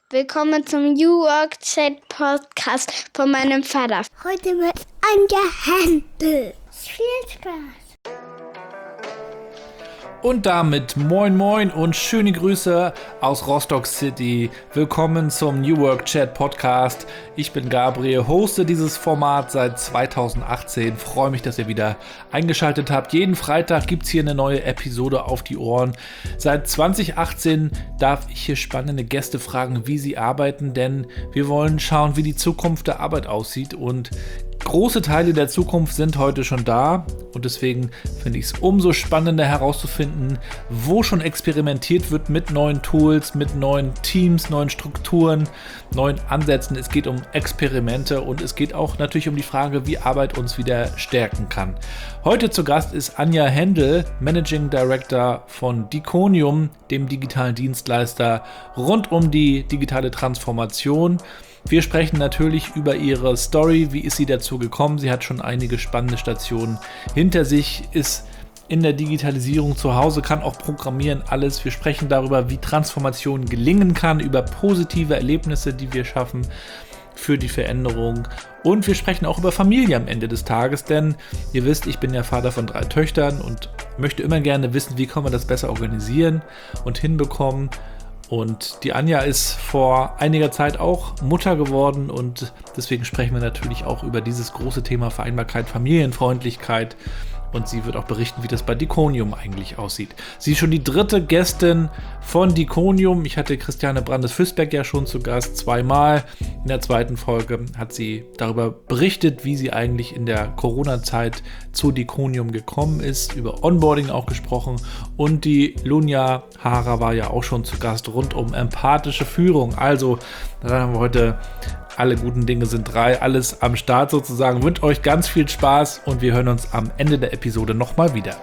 Willkommen zum New Work Chat Podcast von meinem Vater. Heute mit Anja Händel. Viel Spaß. Und damit moin moin und schöne Grüße aus Rostock City. Willkommen zum New Work Chat Podcast. Ich bin Gabriel, hoste dieses Format seit 2018. Freue mich, dass ihr wieder eingeschaltet habt. Jeden Freitag gibt es hier eine neue Episode auf die Ohren. Seit 2018 darf ich hier spannende Gäste fragen, wie sie arbeiten, denn wir wollen schauen, wie die Zukunft der Arbeit aussieht, und große Teile der Zukunft sind heute schon da, und deswegen finde ich es umso spannender herauszufinden, wo schon experimentiert wird mit neuen Tools, mit neuen Teams, neuen Strukturen, neuen Ansätzen. Es geht um Experimente und es geht auch natürlich um die Frage, wie Arbeit uns wieder stärken kann. Heute zu Gast ist Anja Händel, Managing Director von Diconium, dem digitalen Dienstleister rund um die digitale Transformation. Wir sprechen natürlich über ihre Story, wie ist sie dazu gekommen. Sie hat schon einige spannende Stationen hinter sich, ist in der Digitalisierung zu Hause, kann auch programmieren, alles. Wir sprechen darüber, wie Transformation gelingen kann, über positive Erlebnisse, die wir schaffen für die Veränderung. Und wir sprechen auch über Familie am Ende des Tages, denn ihr wisst, ich bin ja Vater von 3 Töchtern und möchte immer gerne wissen, wie kann man das besser organisieren und hinbekommen. Und die Anja ist vor einiger Zeit auch Mutter geworden, und deswegen sprechen wir natürlich auch über dieses große Thema Vereinbarkeit, Familienfreundlichkeit, und sie wird auch berichten, wie das bei Diconium eigentlich aussieht. Sie ist schon die 3. Gästin von Diconium. Ich hatte Christiane Brandes-Füßbeck ja schon zu Gast, 2-mal. In der 2. Folge hat sie darüber berichtet, wie sie eigentlich in der Corona-Zeit zu Diconium gekommen ist, über Onboarding auch gesprochen, und die Lunja Hara war ja auch schon zu Gast rund um empathische Führung. Also, da haben wir heute alle guten Dinge sind 3, alles am Start sozusagen. Wünsche euch ganz viel Spaß und wir hören uns am Ende der Episode nochmal wieder.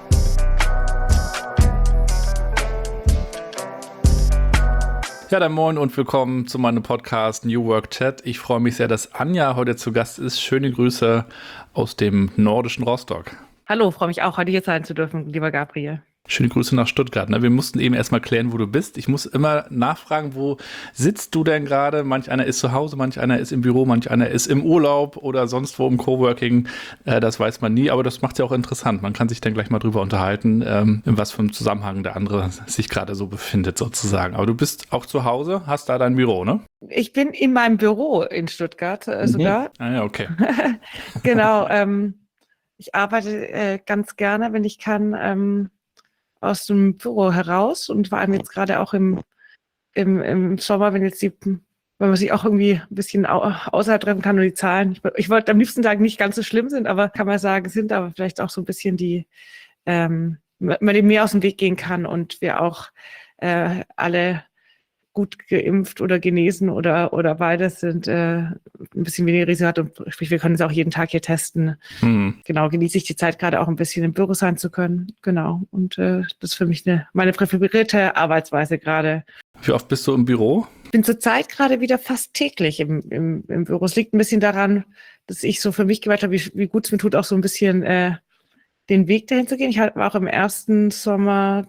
Ja, dann moin und willkommen zu meinem Podcast New Work Chat. Ich freue mich sehr, dass Anja heute zu Gast ist. Schöne Grüße aus dem nordischen Rostock. Hallo, freue mich auch, heute hier sein zu dürfen, lieber Gabriel. Schöne Grüße nach Stuttgart. Wir mussten eben erstmal klären, wo du bist. Ich muss immer nachfragen, wo sitzt du denn gerade? Manch einer ist zu Hause, manch einer ist im Büro, manch einer ist im Urlaub oder sonst wo im Coworking. Das weiß man nie, aber das macht es ja auch interessant. Man kann sich dann gleich mal drüber unterhalten, in was für einem Zusammenhang der andere sich gerade so befindet sozusagen. Aber du bist auch zu Hause, hast da dein Büro, ne? Ich bin in meinem Büro in Stuttgart sogar. Ah ja, okay. Genau. Ich arbeite ganz gerne, wenn ich kann, aus dem Büro heraus, und vor allem jetzt gerade auch im Sommer, wenn man sich auch irgendwie ein bisschen außerhalb treffen kann, und die Zahlen, ich wollte am liebsten sagen, nicht ganz so schlimm sind, aber kann man sagen, sind aber vielleicht auch so ein bisschen man dem mehr aus dem Weg gehen kann und wir auch alle gut geimpft oder genesen oder beides sind, ein bisschen weniger Risiko hat, und sprich, wir können es auch jeden Tag hier testen. Genau, genieße ich die Zeit gerade auch ein bisschen im Büro sein zu können. Genau, und das ist für mich meine präferierte Arbeitsweise gerade. Wie oft bist du im Büro? Ich bin zurzeit gerade wieder fast täglich im Büro. Es liegt ein bisschen daran, dass ich so für mich gemerkt habe, wie gut es mir tut, auch so ein bisschen den Weg dahin zu gehen. Ich war auch im ersten Sommer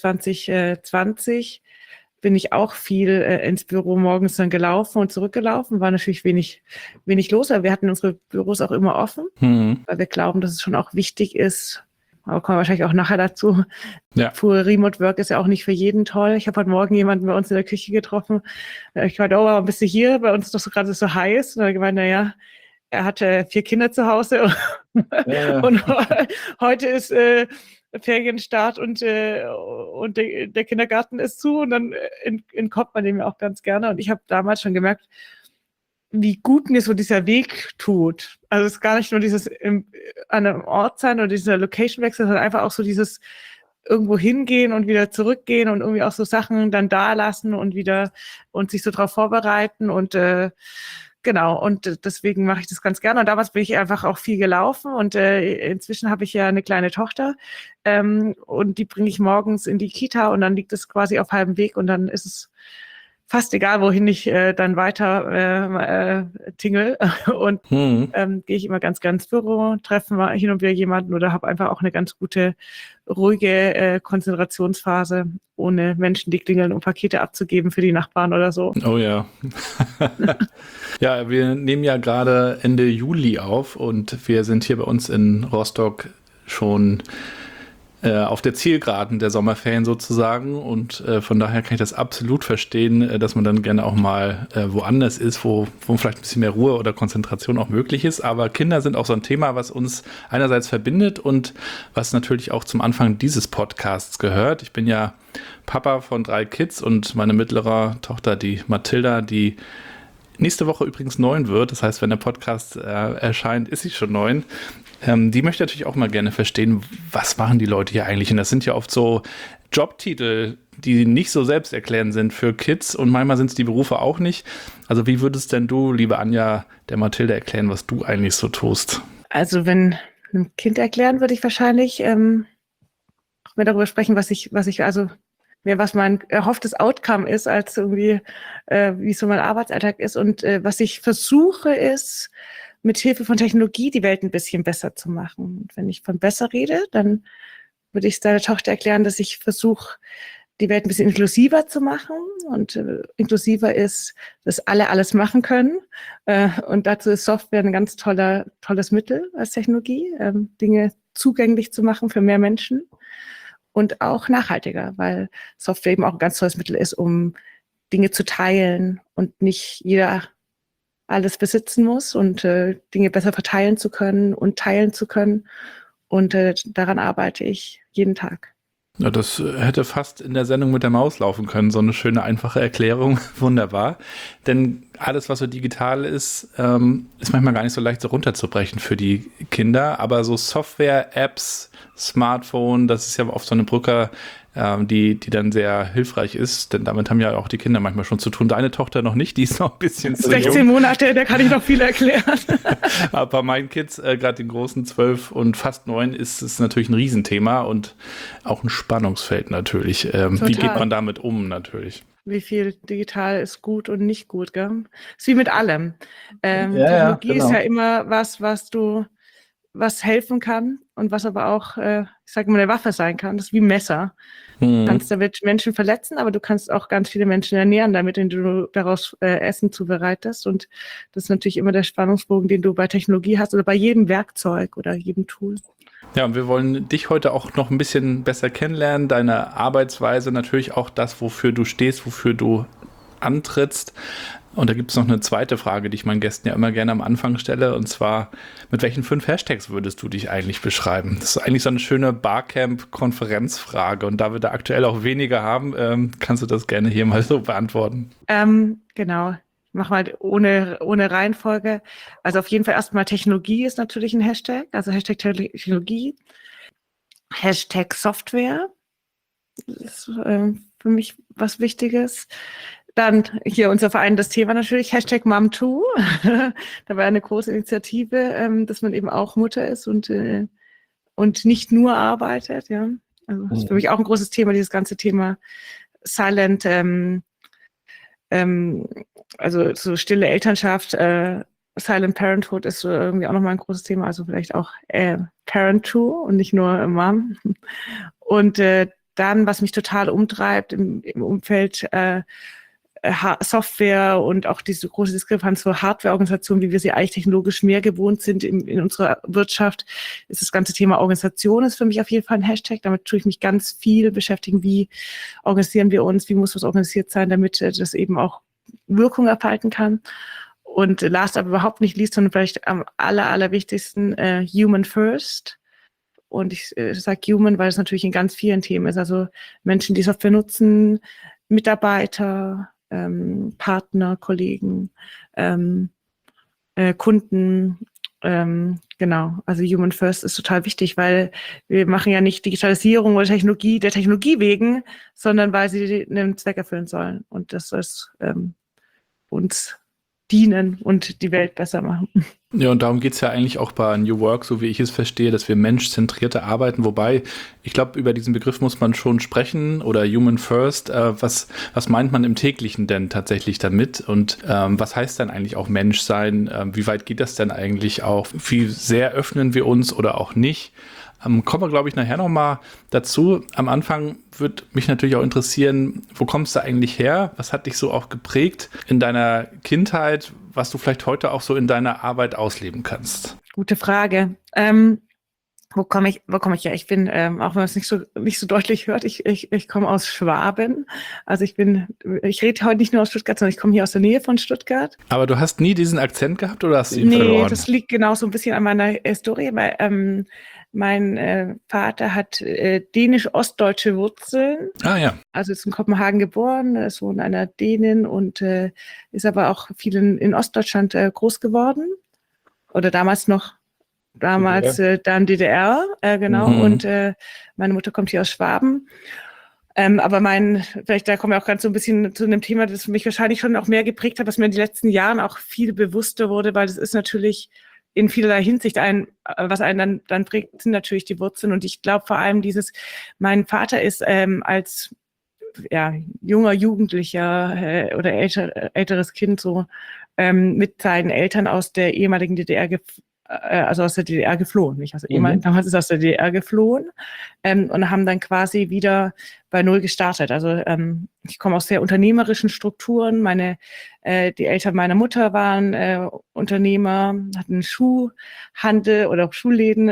2020 bin ich auch viel ins Büro morgens dann gelaufen und zurückgelaufen. War natürlich wenig los, aber wir hatten unsere Büros auch immer offen, weil wir glauben, dass es schon auch wichtig ist. Aber kommen wir wahrscheinlich auch nachher dazu. Ja. Pure Remote Work ist ja auch nicht für jeden toll. Ich habe heute Morgen jemanden bei uns in der Küche getroffen. Ich meinte, oh, bist du hier? Bei uns ist doch so gerade so heiß. Und er gemeint, naja, er hatte 4 Kinder zu Hause und heute ist Ferienstart und der Kindergarten ist zu, und dann entkommt man dem ja auch ganz gerne. Und ich habe damals schon gemerkt, wie gut mir so dieser Weg tut. Also es ist gar nicht nur dieses an einem Ort sein oder dieser Location-Wechsel, sondern einfach auch so dieses irgendwo hingehen und wieder zurückgehen und irgendwie auch so Sachen dann da lassen und wieder und sich so drauf vorbereiten und genau, und deswegen mache ich das ganz gerne. Und damals bin ich einfach auch viel gelaufen, und inzwischen habe ich ja eine kleine Tochter und die bringe ich morgens in die Kita, und dann liegt es quasi auf halbem Weg, und dann ist es fast egal, wohin ich dann weiter tingle. Und gehe ich immer ganz ins Büro, treffe mal hin und wieder jemanden oder habe einfach auch eine ganz gute, ruhige Konzentrationsphase, ohne Menschen, die klingeln, um Pakete abzugeben für die Nachbarn oder so. Oh ja. Ja, wir nehmen ja gerade Ende Juli auf und wir sind hier bei uns in Rostock schon auf der Zielgeraden der Sommerferien sozusagen und von daher kann ich das absolut verstehen, dass man dann gerne auch mal woanders ist, wo vielleicht ein bisschen mehr Ruhe oder Konzentration auch möglich ist, aber Kinder sind auch so ein Thema, was uns einerseits verbindet und was natürlich auch zum Anfang dieses Podcasts gehört. Ich bin ja Papa von 3 Kids und meine mittlere Tochter, die Mathilda, die nächste Woche übrigens 9 wird, das heißt, wenn der Podcast erscheint, ist sie schon 9. Die möchte natürlich auch mal gerne verstehen, was machen die Leute hier eigentlich? Und das sind ja oft so Jobtitel, die nicht so selbsterklärend sind für Kids und manchmal sind es die Berufe auch nicht. Also wie würdest denn du, liebe Anja, der Mathilde erklären, was du eigentlich so tust? Also wenn einem Kind erklären, würde ich wahrscheinlich mehr darüber sprechen, was mein erhofftes Outcome ist, als irgendwie, wie so mein Arbeitsalltag ist. Und was ich versuche, ist, mit Hilfe von Technologie die Welt ein bisschen besser zu machen. Und wenn ich von besser rede, dann würde ich deiner Tochter erklären, dass ich versuche, die Welt ein bisschen inklusiver zu machen. Und inklusiver ist, dass alle alles machen können. Und dazu ist Software ein ganz tolles Mittel als Technologie, Dinge zugänglich zu machen für mehr Menschen. Und auch nachhaltiger, weil Software eben auch ein ganz tolles Mittel ist, um Dinge zu teilen und nicht jeder alles besitzen muss und Dinge besser verteilen zu können und teilen zu können. Und daran arbeite ich jeden Tag. Ja, das hätte fast in der Sendung mit der Maus laufen können, so eine schöne, einfache Erklärung. Wunderbar. Denn alles, was so digital ist, ist manchmal gar nicht so leicht so runterzubrechen für die Kinder. Aber so Software, Apps, Smartphone, das ist ja oft so eine Brücke, die dann sehr hilfreich ist. Denn damit haben ja auch die Kinder manchmal schon zu tun. Deine Tochter noch nicht, die ist noch ein bisschen zu 16 jung. Monate, der kann ich noch viel erklären. Aber bei meinen Kids, gerade den großen 12 und fast 9, ist es natürlich ein Riesenthema und auch ein Spannungsfeld natürlich. Wie geht man damit um natürlich? Wie viel digital ist gut und nicht gut, gell? Ist wie mit allem. Technologie ist ja immer was helfen kann und was aber auch, ich sage mal, eine Waffe sein kann. Das ist wie ein Messer. Du kannst damit Menschen verletzen, aber du kannst auch ganz viele Menschen ernähren, damit du daraus Essen zubereitest. Und das ist natürlich immer der Spannungsbogen, den du bei Technologie hast oder bei jedem Werkzeug oder jedem Tool. Ja, und wir wollen dich heute auch noch ein bisschen besser kennenlernen, deine Arbeitsweise, natürlich auch das, wofür du stehst, wofür du antrittst. Und da gibt es noch eine zweite Frage, die ich meinen Gästen ja immer gerne am Anfang stelle, und zwar, mit welchen 5 Hashtags würdest du dich eigentlich beschreiben? Das ist eigentlich so eine schöne Barcamp-Konferenzfrage, und da wir da aktuell auch weniger haben, kannst du das gerne hier mal so beantworten. Genau, ich mach mal ohne Reihenfolge. Also auf jeden Fall erstmal Technologie ist natürlich ein Hashtag, also Hashtag Technologie, Hashtag Software, das ist für mich was Wichtiges. Dann hier unser Verein, das Thema natürlich, Hashtag Mom2. Da war eine große Initiative, dass man eben auch Mutter ist und nicht nur arbeitet. Ja, also das ist für mich auch ein großes Thema, dieses ganze Thema Silent, also so stille Elternschaft, Silent Parenthood ist so irgendwie auch nochmal ein großes Thema, also vielleicht auch Parent-to und nicht nur Mom. Und dann, was mich total umtreibt im Umfeld Software und auch diese große Diskrepanz zur Hardware-Organisation, wie wir sie eigentlich technologisch mehr gewohnt sind in unserer Wirtschaft, ist das ganze Thema Organisation ist für mich auf jeden Fall ein Hashtag. Damit tue ich mich ganz viel beschäftigen. Wie organisieren wir uns? Wie muss was organisiert sein, damit das eben auch Wirkung erhalten kann? Und last aber überhaupt nicht least, sondern vielleicht am allerwichtigsten, Human First. Und ich sage Human, weil es natürlich in ganz vielen Themen ist. Also Menschen, die Software nutzen, Mitarbeiter, Partner, Kollegen, Kunden, genau. Also Human First ist total wichtig, weil wir machen ja nicht Digitalisierung oder Technologie der Technologie wegen, sondern weil sie einen Zweck erfüllen sollen. Und das ist uns dienen und die Welt besser machen. Ja, und darum geht es ja eigentlich auch bei New Work, so wie ich es verstehe, dass wir menschzentrierter arbeiten. Wobei, ich glaube, über diesen Begriff muss man schon sprechen oder Human First. Was meint man im Täglichen denn tatsächlich damit? Und was heißt dann eigentlich auch Menschsein? Wie weit geht das denn eigentlich auch? Wie sehr öffnen wir uns oder auch nicht? Kommen wir, glaube ich, nachher nochmal dazu. Am Anfang würde mich natürlich auch interessieren, wo kommst du eigentlich her? Was hat dich so auch geprägt in deiner Kindheit, was du vielleicht heute auch so in deiner Arbeit ausleben kannst? Gute Frage. Wo komme ich her? Ich bin, auch wenn man es nicht so deutlich hört, ich komme aus Schwaben. Also ich rede heute nicht nur aus Stuttgart, sondern ich komme hier aus der Nähe von Stuttgart. Aber du hast nie diesen Akzent gehabt oder hast du ihn verloren? Nee, das liegt genau so ein bisschen an meiner Historie, weil mein Vater hat dänisch-ostdeutsche Wurzeln. Ah ja. Also ist in Kopenhagen geboren, ist Sohn einer Dänin und ist aber auch viel in Ostdeutschland groß geworden. Oder damals dann DDR, genau. Mhm. Und meine Mutter kommt hier aus Schwaben. Aber vielleicht da kommen wir auch ganz so ein bisschen zu einem Thema, das mich wahrscheinlich schon auch mehr geprägt hat, was mir in den letzten Jahren auch viel bewusster wurde, weil das ist natürlich in vielerlei Hinsicht was einen dann prägt, sind natürlich die Wurzeln. Und ich glaube vor allem mein Vater ist als junger Jugendlicher oder älteres Kind so mit seinen Eltern aus der ehemaligen DDR aus der DDR geflohen, nicht? Also damals ist aus der DDR geflohen und haben dann quasi wieder bei Null gestartet. Also ich komme aus sehr unternehmerischen Strukturen. Die Eltern meiner Mutter waren Unternehmer, hatten Schuhhandel oder auch Schuhläden.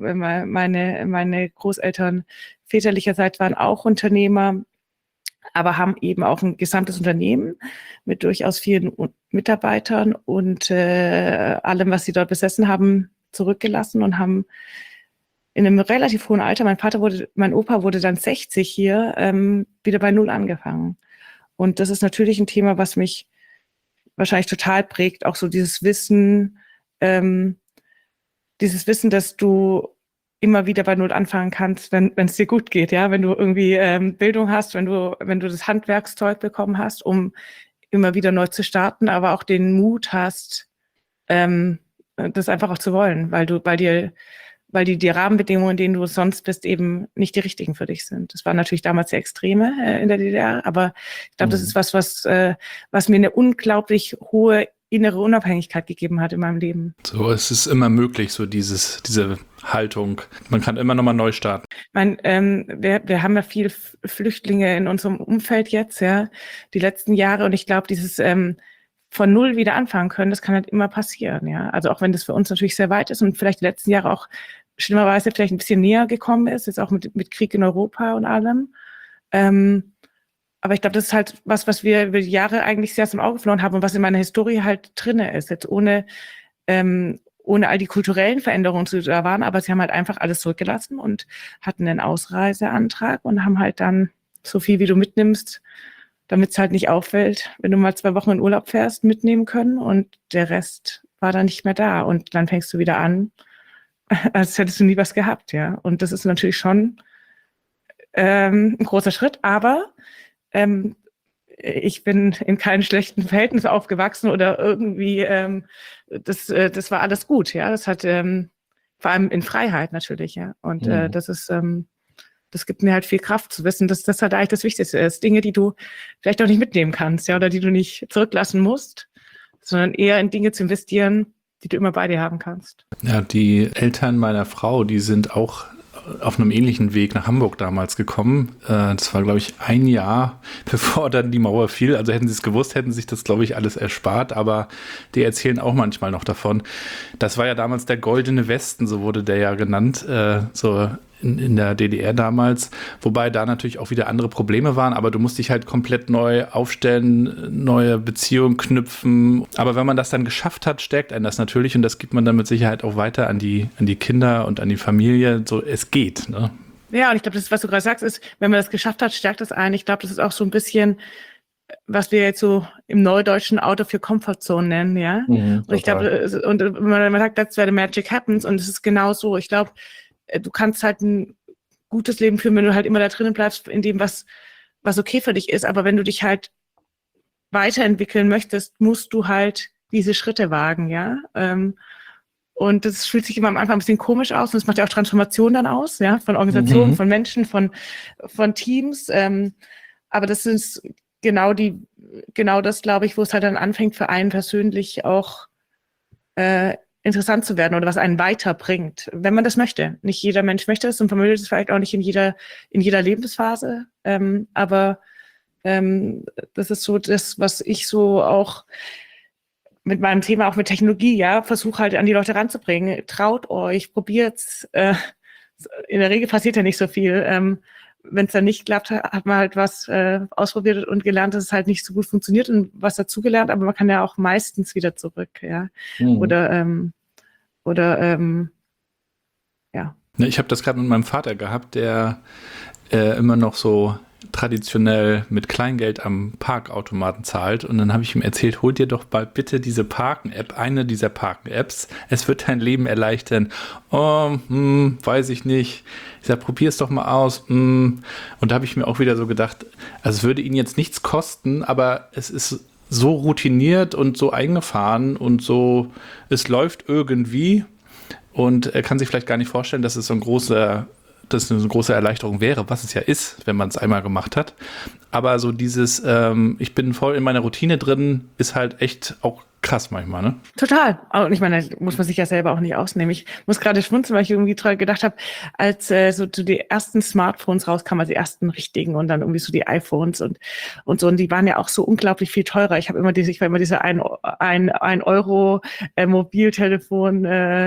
Meine Großeltern väterlicherseits waren auch Unternehmer, aber haben eben auch ein gesamtes Unternehmen mit durchaus vielen Mitarbeitern und allem, was sie dort besessen haben, zurückgelassen und haben in einem relativ hohen Alter, mein Opa wurde dann 60 hier, wieder bei Null angefangen. Und das ist natürlich ein Thema, was mich wahrscheinlich total prägt, auch so dieses Wissen, dass du immer wieder bei Null anfangen kannst, wenn es dir gut geht, ja, wenn du irgendwie Bildung hast, wenn du das Handwerkszeug bekommen hast, um immer wieder neu zu starten, aber auch den Mut hast, das einfach auch zu wollen, weil die Rahmenbedingungen, in denen du sonst bist, eben nicht die richtigen für dich sind. Das waren natürlich damals sehr Extreme in der DDR, aber ich glaube, das ist was mir eine unglaublich hohe innere Unabhängigkeit gegeben hat in meinem Leben. So, es ist immer möglich, so diese Haltung. Man kann immer nochmal neu starten. Wir haben ja viele Flüchtlinge in unserem Umfeld jetzt, ja, die letzten Jahre. Und ich glaube, dieses von Null wieder anfangen können, das kann halt immer passieren, ja. Also auch wenn das für uns natürlich sehr weit ist und vielleicht die letzten Jahre auch schlimmerweise vielleicht ein bisschen näher gekommen ist, jetzt auch mit Krieg in Europa und allem. Aber ich glaube, das ist halt was wir über die Jahre eigentlich sehr aus dem Auge verloren haben und was in meiner Historie halt drinne ist. Jetzt ohne all die kulturellen Veränderungen, die da waren, aber sie haben halt einfach alles zurückgelassen und hatten einen Ausreiseantrag und haben halt dann so viel, wie du mitnimmst, damit es halt nicht auffällt, wenn du mal 2 Wochen in Urlaub fährst, mitnehmen können und der Rest war dann nicht mehr da. Und dann fängst du wieder an, als hättest du nie was gehabt, ja. Und das ist natürlich schon ein großer Schritt, aber ich bin in keinem schlechten Verhältnis aufgewachsen oder irgendwie, das war alles gut, ja. Das hat vor allem in Freiheit natürlich, ja. Und das gibt mir halt viel Kraft zu wissen, dass das halt eigentlich das Wichtigste ist. Dinge, die du vielleicht auch nicht mitnehmen kannst, ja, oder die du nicht zurücklassen musst, sondern eher in Dinge zu investieren, die du immer bei dir haben kannst. Ja, die Eltern meiner Frau, die sind auch auf einem ähnlichen Weg nach Hamburg damals gekommen. Das war, glaube ich, 1 Jahr, bevor dann die Mauer fiel. Also hätten sie es gewusst, hätten sich das, glaube ich, alles erspart. Aber die erzählen auch manchmal noch davon. Das war ja damals der Goldene Westen, so wurde der ja genannt, so in der DDR damals. Wobei da natürlich auch wieder andere Probleme waren. Aber du musst dich halt komplett neu aufstellen, neue Beziehungen knüpfen. Aber wenn man das dann geschafft hat, stärkt einen das natürlich. Und das gibt man dann mit Sicherheit auch weiter an die Kinder und an die Familie. So, es geht, ne? Ja, und ich glaube, das ist, was du gerade sagst, ist, wenn man das geschafft hat, stärkt das einen. Ich glaube, das ist auch so ein bisschen, was wir jetzt so im Neudeutschen Out of your comfort zone nennen, ja. Und ich glaube, und man sagt, that's where the magic happens. Und es ist genau so. Ich glaube, du kannst halt ein gutes Leben führen, wenn du halt immer da drinnen bleibst, in dem, was okay für dich ist. Aber wenn du dich halt weiterentwickeln möchtest, musst du halt diese Schritte wagen, ja. Und das fühlt sich immer am Anfang ein bisschen komisch aus und es macht ja auch Transformation dann aus, ja, von Organisationen, von Menschen, von Teams. Aber das ist genau das, glaube ich, wo es halt dann anfängt, für einen persönlich auch interessant zu werden oder was einen weiterbringt, wenn man das möchte. Nicht jeder Mensch möchte es und vermöge es vielleicht auch nicht in jeder Lebensphase. Aber das ist so das, was ich so auch mit meinem Thema, auch mit Technologie, ja, versuche halt an die Leute ranzubringen. Traut euch, probiert's. In der Regel passiert ja nicht so viel. Wenn es dann nicht klappt, hat man halt was ausprobiert und gelernt, dass es halt nicht so gut funktioniert und was dazugelernt, aber man kann ja auch meistens wieder zurück, ja. Ja. Ich habe das gerade mit meinem Vater gehabt, der immer noch so traditionell mit Kleingeld am Parkautomaten zahlt und dann habe ich ihm erzählt, hol dir doch bald bitte diese Parken-App, eine dieser Parken-Apps, es wird dein Leben erleichtern. Weiß ich nicht. Ich sage, probier es doch mal aus. Und da habe ich mir auch wieder so gedacht, also es würde ihn jetzt nichts kosten, aber es ist so routiniert und so eingefahren und so, es läuft irgendwie und er kann sich vielleicht gar nicht vorstellen, dass es so eine große Erleichterung wäre, was es ja ist, wenn man es einmal gemacht hat. Aber so dieses, ich bin voll in meiner Routine drin, ist halt echt auch krass manchmal, ne? Total. Und ich meine, muss man sich ja selber auch nicht ausnehmen. Ich muss gerade schmunzeln, weil ich irgendwie gedacht habe, als so die ersten Smartphones rauskamen, also die ersten richtigen und dann irgendwie so die iPhones und so, und die waren ja auch so unglaublich viel teurer. Ich war immer diese 1 Euro Mobiltelefon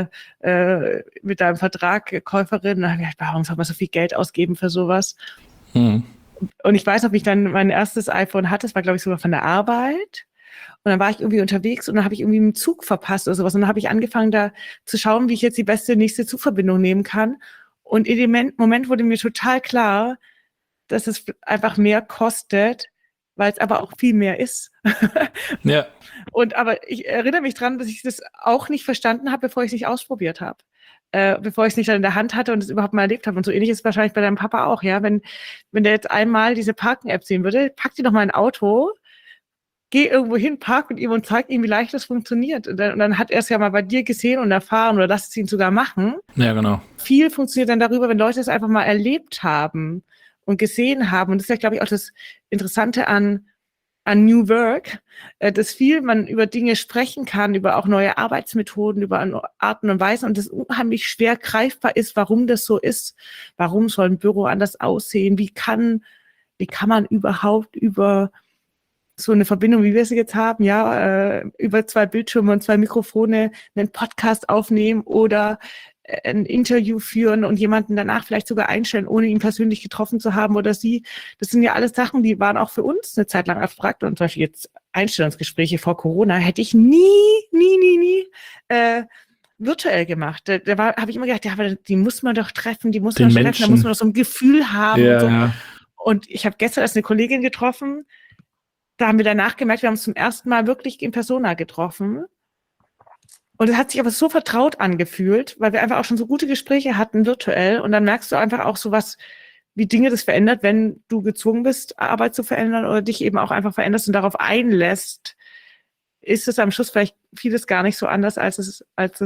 mit einem Vertrag Käuferin. Und dann habe ich gedacht, warum soll man so viel Geld ausgeben für sowas? Und ich weiß, ob ich dann mein erstes iPhone hatte, das war, glaube ich, sogar von der Arbeit. Und dann war ich irgendwie unterwegs und dann habe ich irgendwie einen Zug verpasst oder sowas. Und dann habe ich angefangen, da zu schauen, wie ich jetzt die nächste Zugverbindung nehmen kann. Und in dem Moment wurde mir total klar, dass es einfach mehr kostet, weil es aber auch viel mehr ist. Ja. Aber ich erinnere mich dran, dass ich das auch nicht verstanden habe, bevor ich es nicht ausprobiert habe. Bevor ich es nicht dann in der Hand hatte und es überhaupt mal erlebt habe. Und so ähnlich ist es wahrscheinlich bei deinem Papa auch, ja. Wenn der jetzt einmal diese Parken-App sehen würde, pack die doch mal ein Auto, geh irgendwo hin, park mit ihm und zeig ihm, wie leicht das funktioniert. Und dann hat er es ja mal bei dir gesehen und erfahren oder lass es ihn sogar machen. Ja, genau. Viel funktioniert dann darüber, wenn Leute es einfach mal erlebt haben und gesehen haben. Und das ist ja, glaube ich, auch das Interessante an New Work, dass viel man über Dinge sprechen kann, über auch neue Arbeitsmethoden, über Arten und Weisen und das unheimlich schwer greifbar ist, warum das so ist. Warum soll ein Büro anders aussehen? Wie kann man überhaupt über so eine Verbindung, wie wir sie jetzt haben, ja, über 2 Bildschirme und 2 Mikrofone einen Podcast aufnehmen oder ein Interview führen und jemanden danach vielleicht sogar einstellen, ohne ihn persönlich getroffen zu haben oder sie. Das sind ja alles Sachen, die waren auch für uns eine Zeit lang abstrakt und zum Beispiel jetzt Einstellungsgespräche vor Corona hätte ich nie virtuell gemacht. Da habe ich immer gedacht, ja, aber die muss man doch treffen, da muss man doch so ein Gefühl haben. Ja, und so. Ja. Und ich habe gestern erst eine Kollegin getroffen, da haben wir danach gemerkt, wir haben uns zum ersten Mal wirklich in Persona getroffen. Und es hat sich aber so vertraut angefühlt, weil wir einfach auch schon so gute Gespräche hatten virtuell. Und dann merkst du einfach auch so was, wie Dinge das verändert, wenn du gezwungen bist, Arbeit zu verändern oder dich eben auch einfach veränderst und darauf einlässt, ist es am Schluss vielleicht vieles gar nicht so anders, als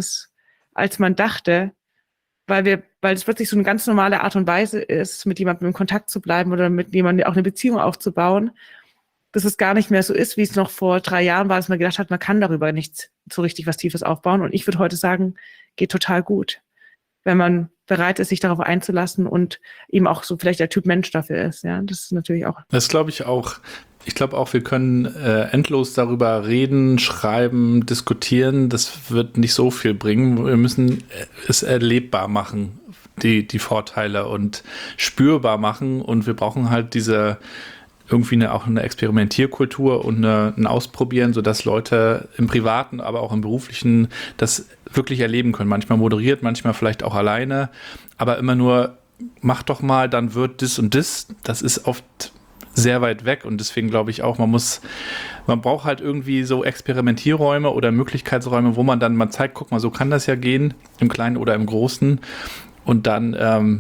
man dachte. Weil es plötzlich so eine ganz normale Art und Weise ist, mit jemandem in Kontakt zu bleiben oder mit jemandem auch eine Beziehung aufzubauen, dass es gar nicht mehr so ist, wie es noch vor 3 Jahren war, dass man gedacht hat, man kann darüber nicht so richtig was Tiefes aufbauen. Und ich würde heute sagen, geht total gut, wenn man bereit ist, sich darauf einzulassen und eben auch so vielleicht der Typ Mensch dafür ist. Ja, das ist natürlich auch. Das glaube ich auch. Ich glaube auch, wir können endlos darüber reden, schreiben, diskutieren. Das wird nicht so viel bringen. Wir müssen es erlebbar machen, die Vorteile und spürbar machen. Und wir brauchen halt irgendwie auch eine Experimentierkultur und ein Ausprobieren, sodass Leute im Privaten, aber auch im Beruflichen das wirklich erleben können. Manchmal moderiert, manchmal vielleicht auch alleine, aber immer nur, mach doch mal, dann wird das und das. Das ist oft sehr weit weg und deswegen glaube ich auch, man braucht halt irgendwie so Experimentierräume oder Möglichkeitsräume, wo man dann mal zeigt, guck mal, so kann das ja gehen, im Kleinen oder im Großen und dann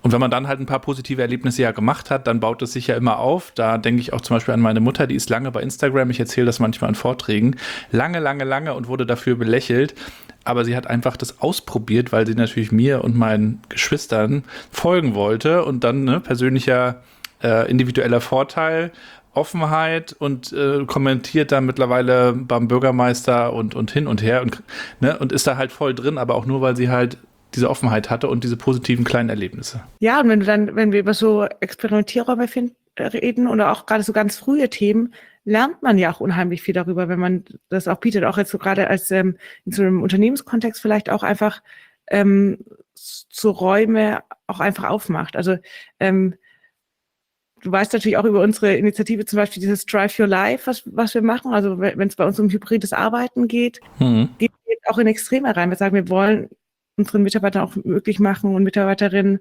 Und wenn man dann halt ein paar positive Erlebnisse ja gemacht hat, dann baut es sich ja immer auf. Da denke ich auch zum Beispiel an meine Mutter, die ist lange bei Instagram. Ich erzähle das manchmal in Vorträgen. Lange und wurde dafür belächelt. Aber sie hat einfach das ausprobiert, weil sie natürlich mir und meinen Geschwistern folgen wollte. Und dann persönlicher, individueller Vorteil, Offenheit und kommentiert dann mittlerweile beim Bürgermeister und hin und her und ist da halt voll drin, aber auch nur, weil sie halt diese Offenheit hatte und diese positiven kleinen Erlebnisse. Ja, und wenn wir über so Experimentierräume reden oder auch gerade so ganz frühe Themen, lernt man ja auch unheimlich viel darüber, wenn man das auch bietet, auch jetzt so gerade als in so einem Unternehmenskontext vielleicht auch einfach so Räume auch einfach aufmacht. Also du weißt natürlich auch über unsere Initiative zum Beispiel dieses Drive Your Life, was wir machen. Also wenn es bei uns um hybrides Arbeiten geht, gehen wir jetzt auch in Extreme rein. Wir sagen, wir wollen unseren Mitarbeitern auch möglich machen und Mitarbeiterinnen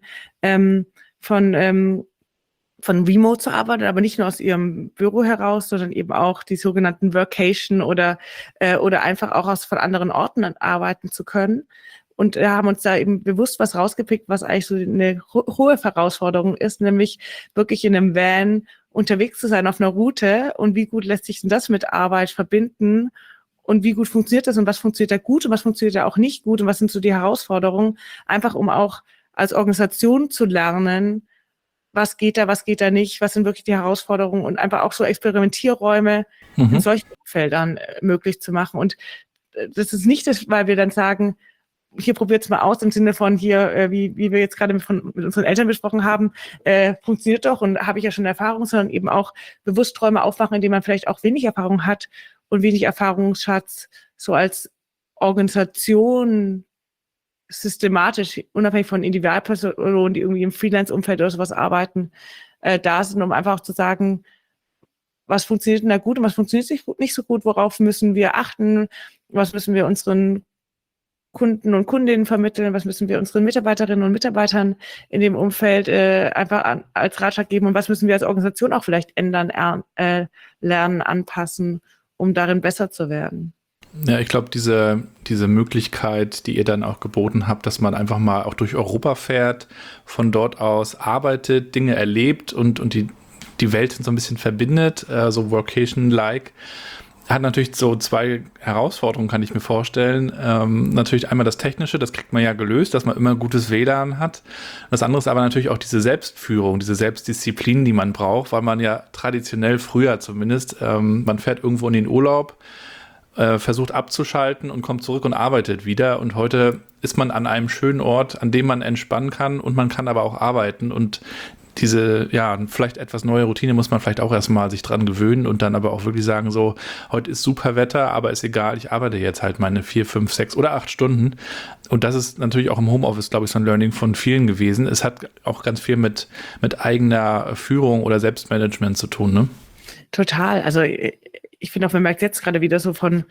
von Remote zu arbeiten, aber nicht nur aus ihrem Büro heraus, sondern eben auch die sogenannten Workation oder einfach auch von anderen Orten arbeiten zu können. Und haben uns da eben bewusst was rausgepickt, was eigentlich so eine hohe Herausforderung ist, nämlich wirklich in einem Van unterwegs zu sein auf einer Route und wie gut lässt sich denn das mit Arbeit verbinden und wie gut funktioniert das und was funktioniert da gut und was funktioniert da auch nicht gut und was sind so die Herausforderungen, einfach um auch als Organisation zu lernen, was geht da nicht, was sind wirklich die Herausforderungen und einfach auch so Experimentierräume in solchen Feldern möglich zu machen. Und das ist nicht das, weil wir dann sagen, hier probiert's mal aus, im Sinne von hier, wie wir jetzt gerade mit unseren Eltern besprochen haben, funktioniert doch und habe ich ja schon Erfahrung, sondern eben auch bewusst Räume aufmachen, indem man vielleicht auch wenig Erfahrung hat und wenig Erfahrungsschatz so als Organisation systematisch, unabhängig von Individualpersonen, die irgendwie im Freelance-Umfeld oder sowas arbeiten, da sind, um einfach auch zu sagen, was funktioniert denn da gut und was funktioniert nicht so gut, worauf müssen wir achten, was müssen wir unseren Kunden und Kundinnen vermitteln, was müssen wir unseren Mitarbeiterinnen und Mitarbeitern in dem Umfeld einfach als Ratschlag geben und was müssen wir als Organisation auch vielleicht ändern, lernen, anpassen, um darin besser zu werden. Ja, ich glaube, diese Möglichkeit, die ihr dann auch geboten habt, dass man einfach mal auch durch Europa fährt, von dort aus arbeitet, Dinge erlebt und die Welt so ein bisschen verbindet, so Workation-like, hat natürlich so zwei Herausforderungen, kann ich mir vorstellen. Natürlich einmal das Technische, das kriegt man ja gelöst, dass man immer gutes WLAN hat. Das andere ist aber natürlich auch diese Selbstführung, diese Selbstdisziplin, die man braucht, weil man ja traditionell früher zumindest, man fährt irgendwo in den Urlaub, versucht abzuschalten und kommt zurück und arbeitet wieder. Und heute ist man an einem schönen Ort, an dem man entspannen kann und man kann aber auch arbeiten. Und diese, vielleicht etwas neue Routine muss man vielleicht auch erstmal sich dran gewöhnen und dann aber auch wirklich sagen, so, heute ist super Wetter, aber ist egal, ich arbeite jetzt halt meine 4, 5, 6 oder 8 Stunden. Und das ist natürlich auch im Homeoffice, glaube ich, so ein Learning von vielen gewesen. Es hat auch ganz viel mit eigener Führung oder Selbstmanagement zu tun, ne? Total. Also ich finde auch, man merkt jetzt gerade wieder so von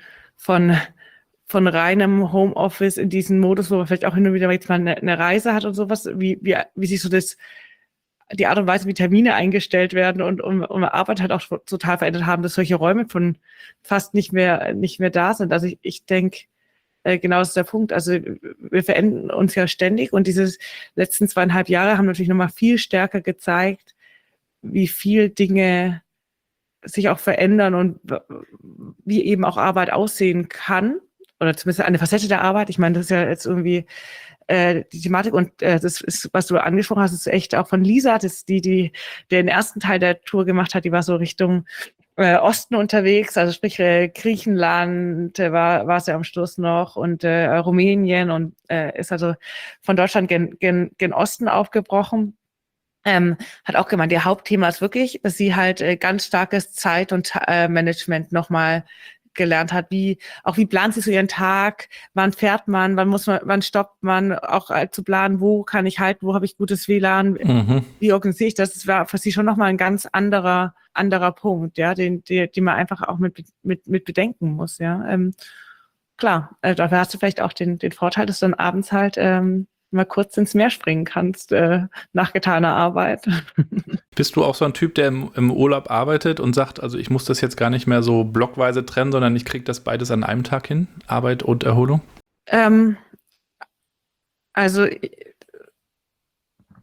reinem Homeoffice in diesen Modus, wo man vielleicht auch hin und wieder jetzt mal eine Reise hat und sowas, wie sich so die Art und Weise, wie Termine eingestellt werden und Arbeit halt auch total verändert haben, dass solche Räume von fast nicht mehr da sind. Also ich denke, genau das ist der Punkt. Also wir verändern uns ja ständig und diese letzten 2,5 Jahre haben natürlich nochmal viel stärker gezeigt, wie viel Dinge sich auch verändern und wie eben auch Arbeit aussehen kann oder zumindest eine Facette der Arbeit. Ich meine, das ist ja jetzt irgendwie die Thematik und das ist, was du angesprochen hast, ist echt auch von Lisa, das die den ersten Teil der Tour gemacht hat, die war so Richtung Osten unterwegs, also sprich Griechenland war es ja am Schluss noch und Rumänien und ist also von Deutschland gen Osten aufgebrochen. Hat auch gemeint, ihr Hauptthema ist wirklich, dass sie halt ganz starkes Zeit- und Management nochmal gelernt hat, wie plant sie so ihren Tag, wann fährt man, wann stoppt man, auch zu planen, wo kann ich halten, wo habe ich gutes WLAN, wie organisiere ich das? Das war für sie schon nochmal ein ganz anderer Punkt, ja, den man einfach auch mit bedenken muss, ja. Klar, dafür hast du vielleicht auch den Vorteil, dass du dann abends halt mal kurz ins Meer springen kannst nach getaner Arbeit. Bist du auch so ein Typ, der im Urlaub arbeitet und sagt, also ich muss das jetzt gar nicht mehr so blockweise trennen, sondern ich kriege das beides an einem Tag hin, Arbeit und Erholung? Also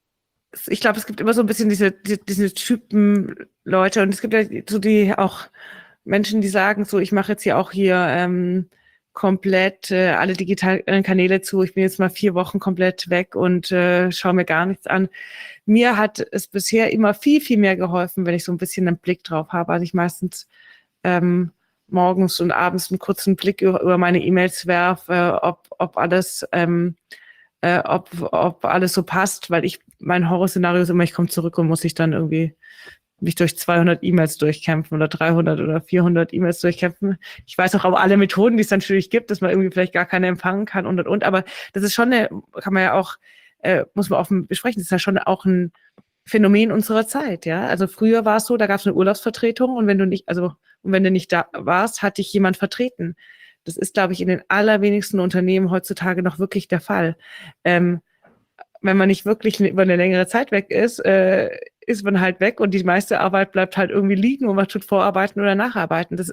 ich glaube, es gibt immer so ein bisschen diese Typen Leute und es gibt ja so die auch Menschen, die sagen so, ich mache jetzt hier komplett alle digitalen Kanäle zu. Ich bin jetzt mal 4 Wochen komplett weg und schaue mir gar nichts an. Mir hat es bisher immer viel, viel mehr geholfen, wenn ich so ein bisschen einen Blick drauf habe. Also ich meistens morgens und abends einen kurzen Blick über meine E-Mails werfe, ob alles ob alles so passt, weil mein Horrorszenario ist immer, ich komme zurück und muss ich dann irgendwie mich durch 200 E-Mails durchkämpfen oder 300 oder 400 E-Mails durchkämpfen. Ich weiß auch aber alle Methoden, die es natürlich gibt, dass man irgendwie vielleicht gar keine empfangen kann und. Aber das ist schon kann man ja auch, muss man offen besprechen, das ist ja schon auch ein Phänomen unserer Zeit, ja. Also früher war es so, da gab es eine Urlaubsvertretung und wenn du nicht da warst, hat dich jemand vertreten. Das ist, glaube ich, in den allerwenigsten Unternehmen heutzutage noch wirklich der Fall. Wenn man nicht wirklich über eine längere Zeit weg ist, ist man halt weg und die meiste Arbeit bleibt halt irgendwie liegen und man tut Vorarbeiten oder Nacharbeiten. Das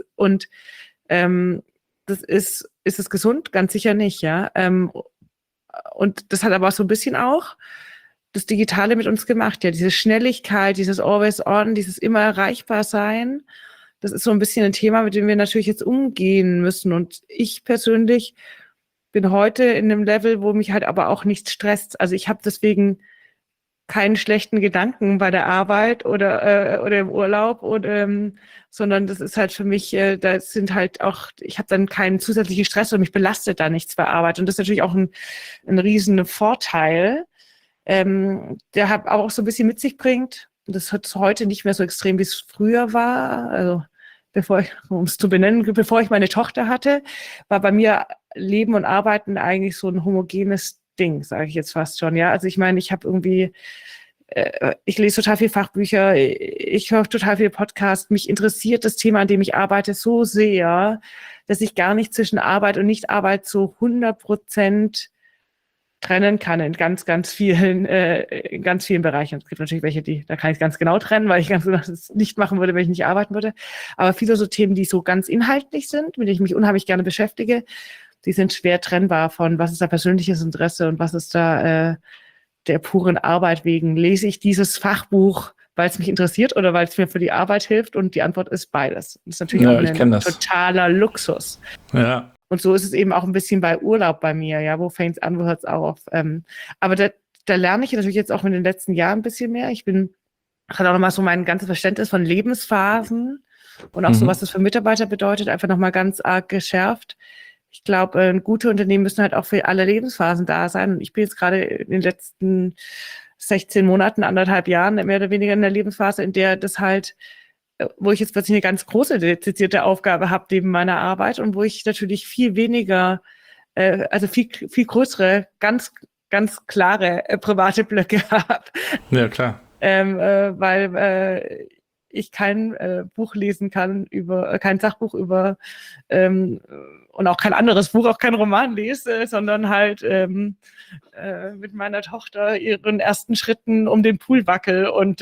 ist es gesund? Ganz sicher nicht, ja. Und das hat aber so ein bisschen auch das Digitale mit uns gemacht, ja. Diese Schnelligkeit, dieses Always on, dieses immer erreichbar sein. Das ist so ein bisschen ein Thema, mit dem wir natürlich jetzt umgehen müssen. Und ich persönlich bin heute in einem Level, wo mich halt aber auch nichts stresst. Also ich habe deswegen keinen schlechten Gedanken bei der Arbeit oder im Urlaub, sondern das ist halt für mich, ich habe dann keinen zusätzlichen Stress und mich belastet da nichts bei Arbeit. Und das ist natürlich auch ein riesen Vorteil, der halt auch so ein bisschen mit sich bringt. Und das ist heute nicht mehr so extrem, wie es früher war. Also um es zu benennen, bevor ich meine Tochter hatte, war bei mir Leben und Arbeiten eigentlich so ein homogenes Ding, sage ich jetzt fast schon. Ja, also ich meine, ich habe irgendwie, ich lese total viel Fachbücher, ich höre total viel Podcasts. Mich interessiert das Thema, an dem ich arbeite, so sehr, dass ich gar nicht zwischen Arbeit und Nichtarbeit so 100% trennen kann in ganz, ganz vielen Bereichen. Es gibt natürlich welche, da kann ich es ganz genau trennen, weil ich ganz genau das nicht machen würde, wenn ich nicht arbeiten würde. Aber viele so Themen, die so ganz inhaltlich sind, mit denen ich mich unheimlich gerne beschäftige, die sind schwer trennbar von, was ist da persönliches Interesse und was ist da der puren Arbeit wegen. Lese ich dieses Fachbuch, weil es mich interessiert oder weil es mir für die Arbeit hilft? Und die Antwort ist beides. Das ist natürlich auch ein totaler Luxus. Ja. Und so ist es eben auch ein bisschen bei Urlaub bei mir, ja, wo fängt es an, wo hört es auf? Aber da lerne ich natürlich jetzt auch in den letzten Jahren ein bisschen mehr. Hat auch nochmal so mein ganzes Verständnis von Lebensphasen und auch so, was das für Mitarbeiter bedeutet, einfach nochmal ganz arg geschärft. Ich glaube, gute Unternehmen müssen halt auch für alle Lebensphasen da sein. Und ich bin jetzt gerade in den letzten 16 Monaten, 1,5 Jahren mehr oder weniger in der Lebensphase, in der das halt, wo ich jetzt plötzlich eine ganz große, dezidierte Aufgabe habe neben meiner Arbeit und wo ich natürlich viel weniger, also viel, viel größere, ganz, ganz klare private Blöcke habe. Ja, klar. Weil ich kein Buch lesen kann kein Sachbuch über und auch kein anderes Buch, auch kein Roman lese, sondern halt mit meiner Tochter ihren ersten Schritten um den Pool wackel und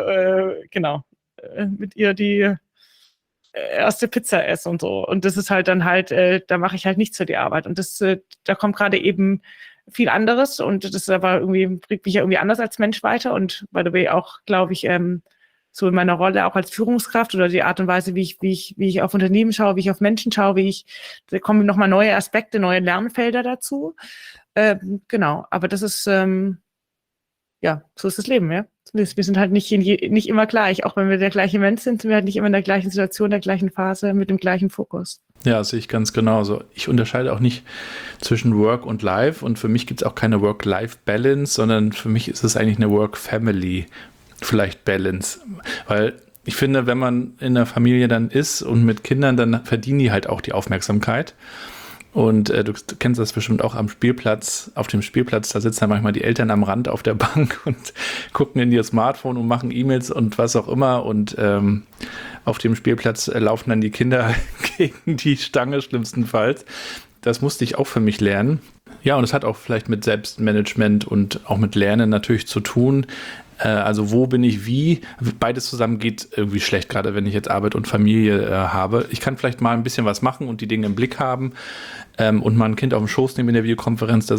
mit ihr die erste Pizza esse und so. Und das ist halt dann halt, da mache ich halt nichts für die Arbeit. Und da kommt gerade eben viel anderes und das aber irgendwie bringt mich ja irgendwie anders als Mensch weiter und by the way auch, glaube ich, so in meiner Rolle auch als Führungskraft oder die Art und Weise, wie ich auf Unternehmen schaue, wie ich auf Menschen schaue, da kommen nochmal neue Aspekte, neue Lernfelder dazu. Genau, aber das ist, so ist das Leben, ja. Wir sind halt nicht immer gleich, auch wenn wir der gleiche Mensch sind wir halt nicht immer in der gleichen Situation, der gleichen Phase, mit dem gleichen Fokus. Ja, sehe ich ganz genauso. Ich unterscheide auch nicht zwischen Work und Life und für mich gibt es auch keine Work-Life-Balance, sondern für mich ist es eigentlich eine Work-Family vielleicht Balance, weil ich finde, wenn man in einer Familie dann ist und mit Kindern, dann verdienen die halt auch die Aufmerksamkeit. Und du kennst das bestimmt auch am Spielplatz, auf dem Spielplatz, da sitzen dann manchmal die Eltern am Rand auf der Bank und gucken in ihr Smartphone und machen E-Mails und was auch immer und auf dem Spielplatz laufen dann die Kinder gegen die Stange schlimmstenfalls. Das musste ich auch für mich lernen. Ja, und es hat auch vielleicht mit Selbstmanagement und auch mit Lernen natürlich zu tun. Also wo bin ich wie? Beides zusammen geht irgendwie schlecht, gerade wenn ich jetzt Arbeit und Familie habe. Ich kann vielleicht mal ein bisschen was machen und die Dinge im Blick haben und mal ein Kind auf dem Schoß nehmen in der Videokonferenz. Das ist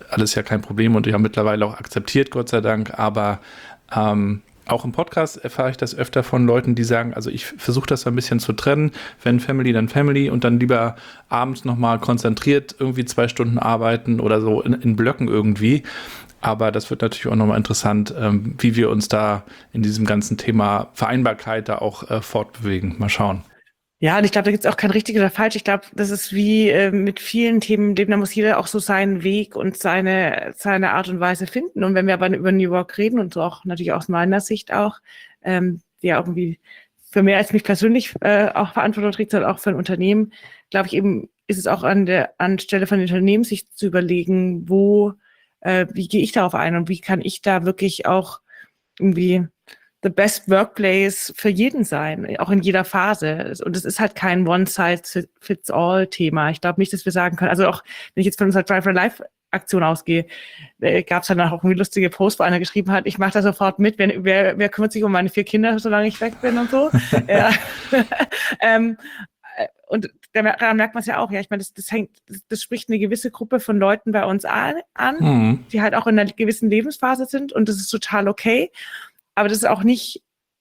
alles ja kein Problem und ja mittlerweile auch akzeptiert, Gott sei Dank. Aber auch im Podcast erfahre ich das öfter von Leuten, die sagen, also ich versuche das ein bisschen zu trennen, wenn Family, dann Family und dann lieber abends nochmal konzentriert irgendwie 2 Stunden arbeiten oder so in Blöcken irgendwie. Aber das wird natürlich auch nochmal interessant, wie wir uns da in diesem ganzen Thema Vereinbarkeit da auch fortbewegen. Mal schauen. Ja, und ich glaube, da gibt es auch kein richtig oder falsch. Ich glaube, das ist wie mit vielen Themen, da muss jeder auch so seinen Weg und seine Art und Weise finden. Und wenn wir aber über New Work reden und so auch natürlich aus meiner Sicht auch, die ja irgendwie für mehr als mich persönlich auch Verantwortung trägt, sondern auch für ein Unternehmen, glaube ich eben, ist es auch an Stelle von Unternehmen, sich zu überlegen, wie gehe ich darauf ein und wie kann ich da wirklich auch irgendwie the best workplace für jeden sein, auch in jeder Phase. Und es ist halt kein One-Size-Fits-All-Thema. Ich glaube nicht, dass wir sagen können, also auch wenn ich jetzt von unserer Drive for Life Aktion ausgehe, gab es dann auch irgendwie lustige Posts, wo einer geschrieben hat, ich mache da sofort mit, wer kümmert sich um meine 4 Kinder, solange ich weg bin und so. Ja. Und daran merkt man es ja auch, ja, ich meine, das spricht eine gewisse Gruppe von Leuten bei uns an, die halt auch in einer gewissen Lebensphase sind und das ist total okay. Aber das ist auch nicht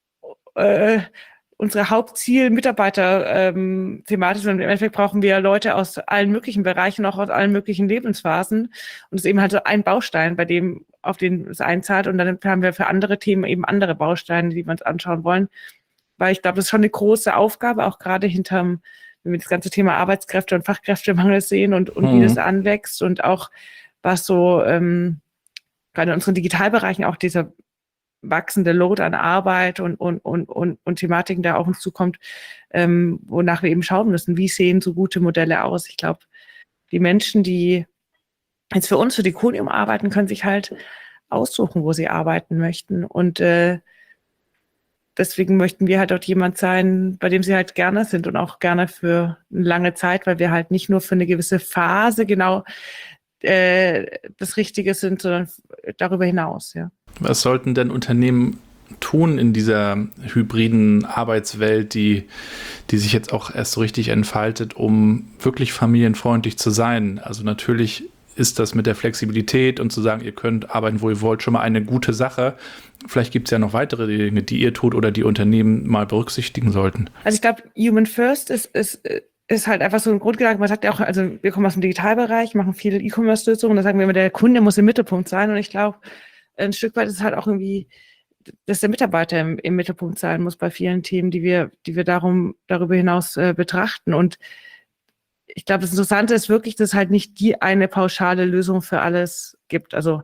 unsere Hauptziel Mitarbeiter-Thematik, sondern im Endeffekt brauchen wir Leute aus allen möglichen Bereichen, auch aus allen möglichen Lebensphasen. Und es ist eben halt so ein Baustein, auf den es einzahlt. Und dann haben wir für andere Themen eben andere Bausteine, die wir uns anschauen wollen. Weil ich glaube, das ist schon eine große Aufgabe, auch gerade wenn wir das ganze Thema Arbeitskräfte und Fachkräftemangel sehen und wie das anwächst und auch was so gerade in unseren Digitalbereichen auch dieser wachsende Load an Arbeit und Thematiken, der auf uns zukommt, wonach wir eben schauen müssen, wie sehen so gute Modelle aus. Ich glaube, die Menschen, die jetzt für uns, für Diconium arbeiten, können sich halt aussuchen, wo sie arbeiten möchten. Und deswegen möchten wir halt auch jemand sein, bei dem sie halt gerne sind und auch gerne für eine lange Zeit, weil wir halt nicht nur für eine gewisse Phase genau das Richtige sind, sondern darüber hinaus, ja. Was sollten denn Unternehmen tun in dieser hybriden Arbeitswelt, die sich jetzt auch erst so richtig entfaltet, um wirklich familienfreundlich zu sein? Also natürlich ist das mit der Flexibilität und zu sagen, ihr könnt arbeiten, wo ihr wollt, schon mal eine gute Sache. Vielleicht gibt es ja noch weitere Dinge, die ihr tut oder die Unternehmen mal berücksichtigen sollten. Also ich glaube, Human First ist halt einfach so ein Grundgedanke. Man sagt ja auch, also wir kommen aus dem Digitalbereich, machen viele E-Commerce-Lösungen, da sagen wir immer, der Kunde muss im Mittelpunkt sein. Und ich glaube, ein Stück weit ist es halt auch irgendwie, dass der Mitarbeiter im Mittelpunkt sein muss bei vielen Themen, die wir darüber hinaus betrachten. Und ich glaube, das Interessante ist wirklich, dass es halt nicht die eine pauschale Lösung für alles gibt. Also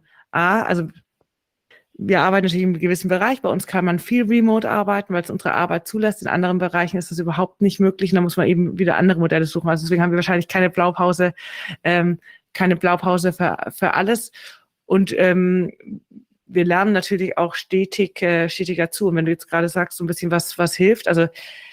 wir arbeiten natürlich in einem gewissen Bereich. Bei uns kann man viel remote arbeiten, weil es unsere Arbeit zulässt. In anderen Bereichen ist das überhaupt nicht möglich. Und da muss man eben wieder andere Modelle suchen. Also deswegen haben wir wahrscheinlich keine Blaupause für alles. Und wir lernen natürlich auch stetiger zu. Und wenn du jetzt gerade sagst, so ein bisschen was hilft, also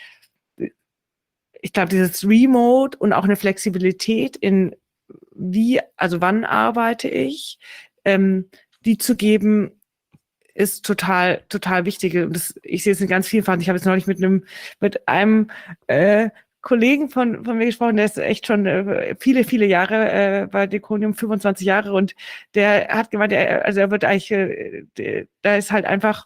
ich glaube, dieses Remote und auch eine Flexibilität in wann arbeite ich, die zu geben, ist total, total wichtig. Und ich sehe es in ganz vielen Fällen. Ich habe jetzt neulich mit einem Kollegen von mir gesprochen, der ist echt schon viele, viele Jahre bei Diconium, 25 Jahre, und der hat gemeint, er wird eigentlich, da ist halt einfach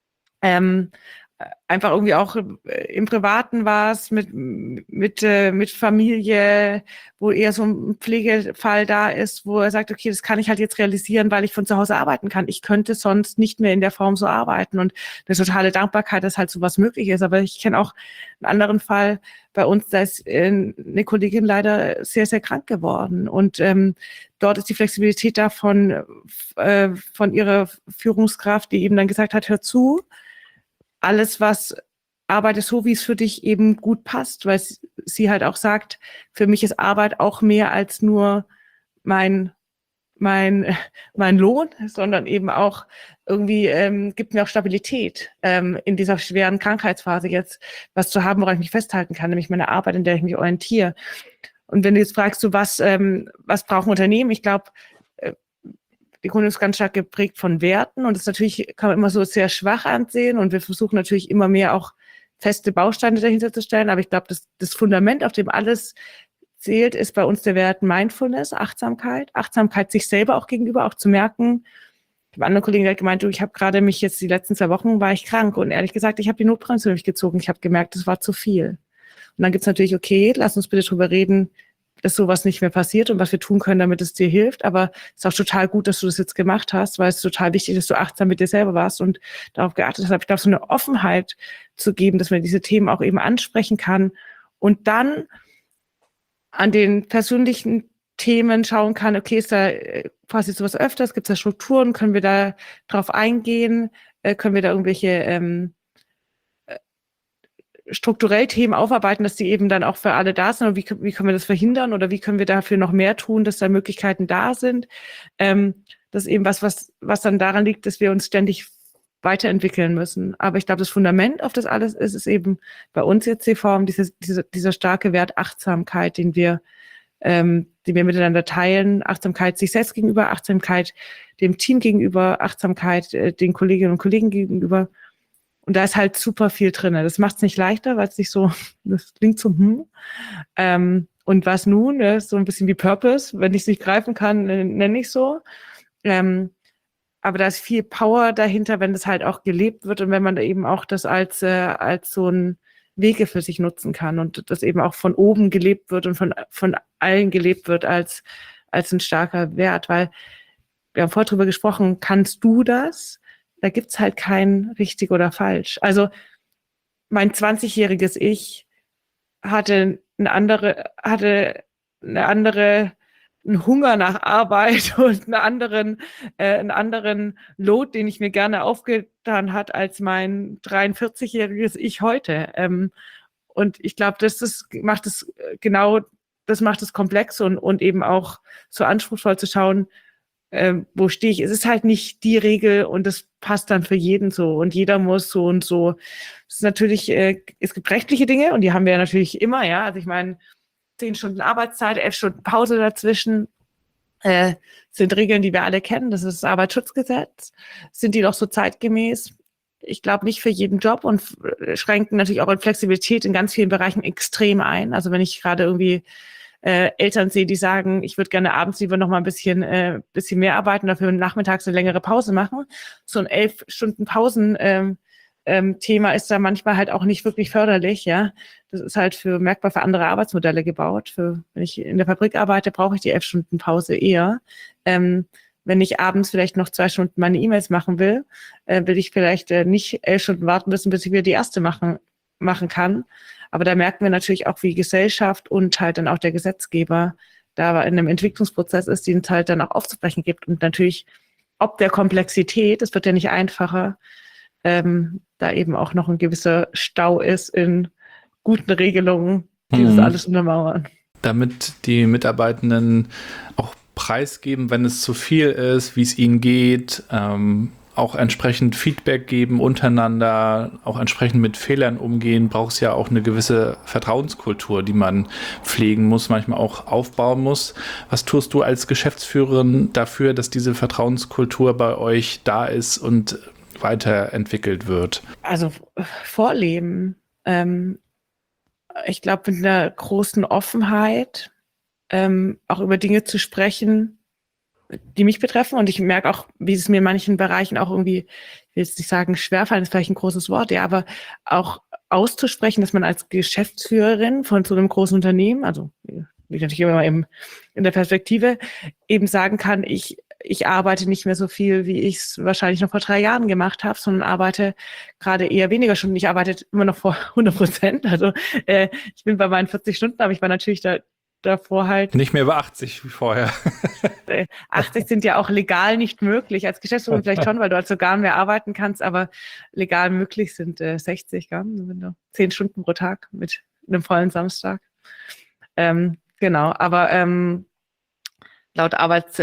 irgendwie auch im Privaten was mit Familie, wo eher so ein Pflegefall da ist, wo er sagt, okay, das kann ich halt jetzt realisieren, weil ich von zu Hause arbeiten kann. Ich könnte sonst nicht mehr in der Form so arbeiten, und eine totale Dankbarkeit, dass halt sowas möglich ist. Aber ich kenne auch einen anderen Fall bei uns, da ist eine Kollegin leider sehr, sehr krank geworden, und dort ist die Flexibilität da von ihrer Führungskraft, die eben dann gesagt hat, hör zu, alles, was arbeite so, wie es für dich eben gut passt, weil sie halt auch sagt, für mich ist Arbeit auch mehr als nur mein Lohn, sondern eben auch irgendwie gibt mir auch Stabilität, in dieser schweren Krankheitsphase jetzt was zu haben, woran ich mich festhalten kann, nämlich meine Arbeit, in der ich mich orientiere. Und wenn du jetzt fragst, so was brauchen Unternehmen, ich glaube, die Kunde ist ganz stark geprägt von Werten, und das natürlich kann man immer so sehr schwach ansehen, und wir versuchen natürlich immer mehr auch feste Bausteine dahinter zu stellen, aber ich glaube, das Fundament, auf dem alles zählt, ist bei uns der Wert Mindfulness, Achtsamkeit. Achtsamkeit sich selber auch gegenüber, auch zu merken. Ich habe andere Kollegen gemeint, ich habe gerade mich jetzt die letzten 2 Wochen, war ich krank. Und ehrlich gesagt, ich habe die Notbremse für mich gezogen. Ich habe gemerkt, es war zu viel. Und dann gibt's natürlich, okay, lass uns bitte drüber reden, dass sowas nicht mehr passiert und was wir tun können, damit es dir hilft. Aber es ist auch total gut, dass du das jetzt gemacht hast, weil es ist total wichtig, dass du achtsam mit dir selber warst und darauf geachtet hast. Ich glaube, so eine Offenheit zu geben, dass man diese Themen auch eben ansprechen kann und dann an den persönlichen Themen schauen kann, okay, ist da passiert sowas öfters, gibt es da Strukturen, können wir da drauf eingehen, können wir da irgendwelche strukturell Themen aufarbeiten, dass die eben dann auch für alle da sind, oder wie können wir das verhindern oder wie können wir dafür noch mehr tun, dass da Möglichkeiten da sind. Das ist eben was dann daran liegt, dass wir uns ständig weiterentwickeln müssen. Aber ich glaube, das Fundament auf das alles ist eben bei uns jetzt die Form, dieser starke Wert Achtsamkeit, den wir miteinander teilen. Achtsamkeit sich selbst gegenüber, Achtsamkeit dem Team gegenüber, Achtsamkeit den Kolleginnen und Kollegen gegenüber. Und da ist halt super viel drin. Das macht es nicht leichter, weil es nicht so, das klingt so, und was nun? Das ist so ein bisschen wie Purpose. Wenn ich es nicht greifen kann, nenne ich so. Aber da ist viel Power dahinter, wenn das halt auch gelebt wird und wenn man eben auch das als so ein Wege für sich nutzen kann und das eben auch von oben gelebt wird und von allen gelebt wird als ein starker Wert, weil wir haben vorher drüber gesprochen, kannst du das? Da gibt's halt kein richtig oder falsch. Also mein 20-jähriges Ich hatte einen Hunger nach Arbeit und einen anderen Load, den ich mir gerne aufgetan hat als mein 43-jähriges Ich heute. Und ich glaube, das macht es komplex und eben auch so anspruchsvoll zu schauen, wo stehe ich. Es ist halt nicht die Regel und das passt dann für jeden so und jeder muss so und so. Es ist natürlich, es gibt rechtliche Dinge und die haben wir ja natürlich immer, ja. Also ich meine, 10 Stunden Arbeitszeit, 11 Stunden Pause dazwischen, sind Regeln, die wir alle kennen. Das ist das Arbeitsschutzgesetz. Sind die noch so zeitgemäß? Ich glaube nicht für jeden Job und schränken natürlich auch in Flexibilität in ganz vielen Bereichen extrem ein. Also wenn ich gerade irgendwie Eltern sehe, die sagen, ich würde gerne abends lieber noch mal ein bisschen mehr arbeiten, dafür nachmittags eine längere Pause machen. So ein 11 Stunden Pausen Thema ist da manchmal halt auch nicht wirklich förderlich, ja. Das ist halt merkbar für andere Arbeitsmodelle gebaut. Wenn ich in der Fabrik arbeite, brauche ich die 11 Stunden Pause eher. Wenn ich abends vielleicht noch 2 Stunden meine E-Mails machen will, will ich vielleicht nicht 11 Stunden warten müssen, bis ich wieder die erste machen kann. Aber da merken wir natürlich auch, wie Gesellschaft und halt dann auch der Gesetzgeber da in einem Entwicklungsprozess ist, den es halt dann auch aufzubrechen gibt. Und natürlich, ob der Komplexität, es wird ja nicht einfacher, da eben auch noch ein gewisser Stau ist in guten Regelungen, die das alles untermauern. Damit die Mitarbeitenden auch preisgeben, wenn es zu viel ist, wie es ihnen geht, auch entsprechend Feedback geben untereinander, auch entsprechend mit Fehlern umgehen, braucht es ja auch eine gewisse Vertrauenskultur, die man pflegen muss, manchmal auch aufbauen muss. Was tust du als Geschäftsführerin dafür, dass diese Vertrauenskultur bei euch da ist und weiterentwickelt wird? Also vorleben. Ich glaube, mit einer großen Offenheit auch über Dinge zu sprechen, die mich betreffen. Und ich merke auch, wie es mir in manchen Bereichen auch irgendwie, ich will jetzt nicht sagen, schwerfallen, ist vielleicht ein großes Wort, ja, aber auch auszusprechen, dass man als Geschäftsführerin von so einem großen Unternehmen, also liegt natürlich immer in der Perspektive, eben sagen kann, ich arbeite nicht mehr so viel, wie ich es wahrscheinlich noch vor 3 Jahren gemacht habe, sondern arbeite gerade eher weniger Stunden. Ich arbeite immer noch vor 100%. Also ich bin bei meinen 40 Stunden, aber ich war natürlich davor halt. Nicht mehr bei 80 wie vorher. 80 sind ja auch legal nicht möglich. Als Geschäftsführer vielleicht schon, weil du als sogar mehr arbeiten kannst, aber legal möglich sind 60, wenn du 10 Stunden pro Tag mit einem vollen Samstag. Genau, aber laut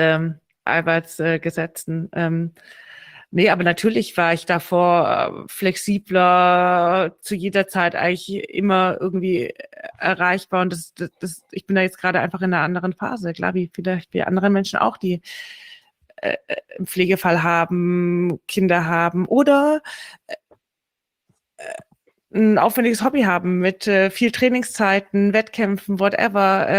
Arbeitsgesetzen. Nee, aber natürlich war ich davor flexibler, zu jeder Zeit eigentlich immer irgendwie erreichbar. Und ich bin da jetzt gerade einfach in einer anderen Phase. Klar, wie vielleicht wie andere Menschen auch, die einen Pflegefall haben, Kinder haben oder ein aufwendiges Hobby haben mit viel Trainingszeiten, Wettkämpfen, whatever.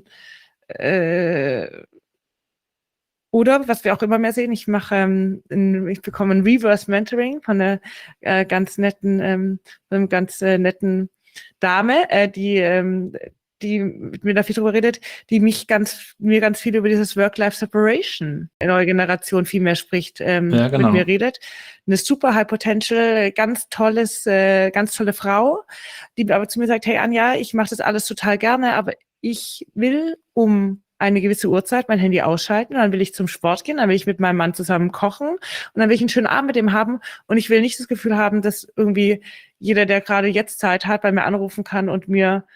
Oder was wir auch immer mehr sehen, ich bekomme ein Reverse Mentoring von einer ganz netten Dame, die mit mir da viel drüber redet, die mir ganz viel über dieses Work-Life-Separation in neuer Generation viel mehr spricht, genau. mit mir redet. Eine super High Potential, ganz tolle Frau, die aber zu mir sagt, hey Anja, ich mache das alles total gerne, aber ich will um eine gewisse Uhrzeit mein Handy ausschalten, dann will ich zum Sport gehen, dann will ich mit meinem Mann zusammen kochen und dann will ich einen schönen Abend mit ihm haben und ich will nicht das Gefühl haben, dass irgendwie jeder, der gerade jetzt Zeit hat, bei mir anrufen kann und mir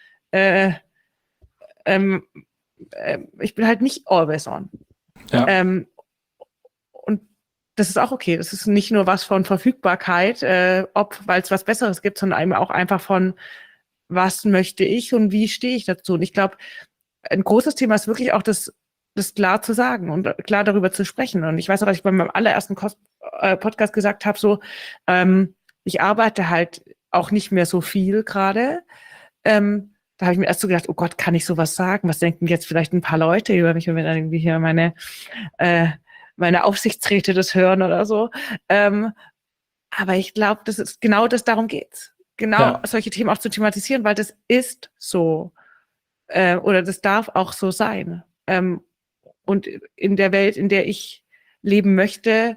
ich bin halt nicht always on. Ja. Und das ist auch okay. Das ist nicht nur was von Verfügbarkeit, weil es was Besseres gibt, sondern eben auch einfach von, was möchte ich und wie stehe ich dazu. Und ich glaube, ein großes Thema ist wirklich auch das klar zu sagen und klar darüber zu sprechen. Und ich weiß auch, dass ich bei meinem allerersten Podcast gesagt habe, so, ich arbeite halt auch nicht mehr so viel gerade. Da habe ich mir erst so gedacht, oh Gott, kann ich sowas sagen? Was denken jetzt vielleicht ein paar Leute über mich, wenn wir dann irgendwie hier meine Aufsichtsräte das hören oder so. Aber ich glaube, das ist genau das, darum geht's. Genau solche Themen auch zu thematisieren, weil das ist so. Oder das darf auch so sein. Und in der Welt, in der ich leben möchte,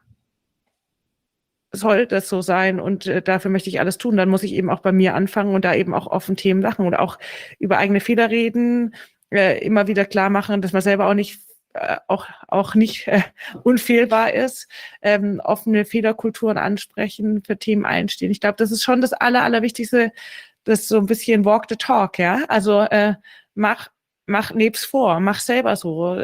soll das so sein und dafür möchte ich alles tun. Dann muss ich eben auch bei mir anfangen und da eben auch offen Themen machen und auch über eigene Fehler reden, immer wieder klar machen, dass man selber auch nicht unfehlbar ist, offene Fehlerkulturen ansprechen, für Themen einstehen. Ich glaube, das ist schon das Allerwichtigste, das so ein bisschen walk the talk, ja. Also leb's vor, mach selber so,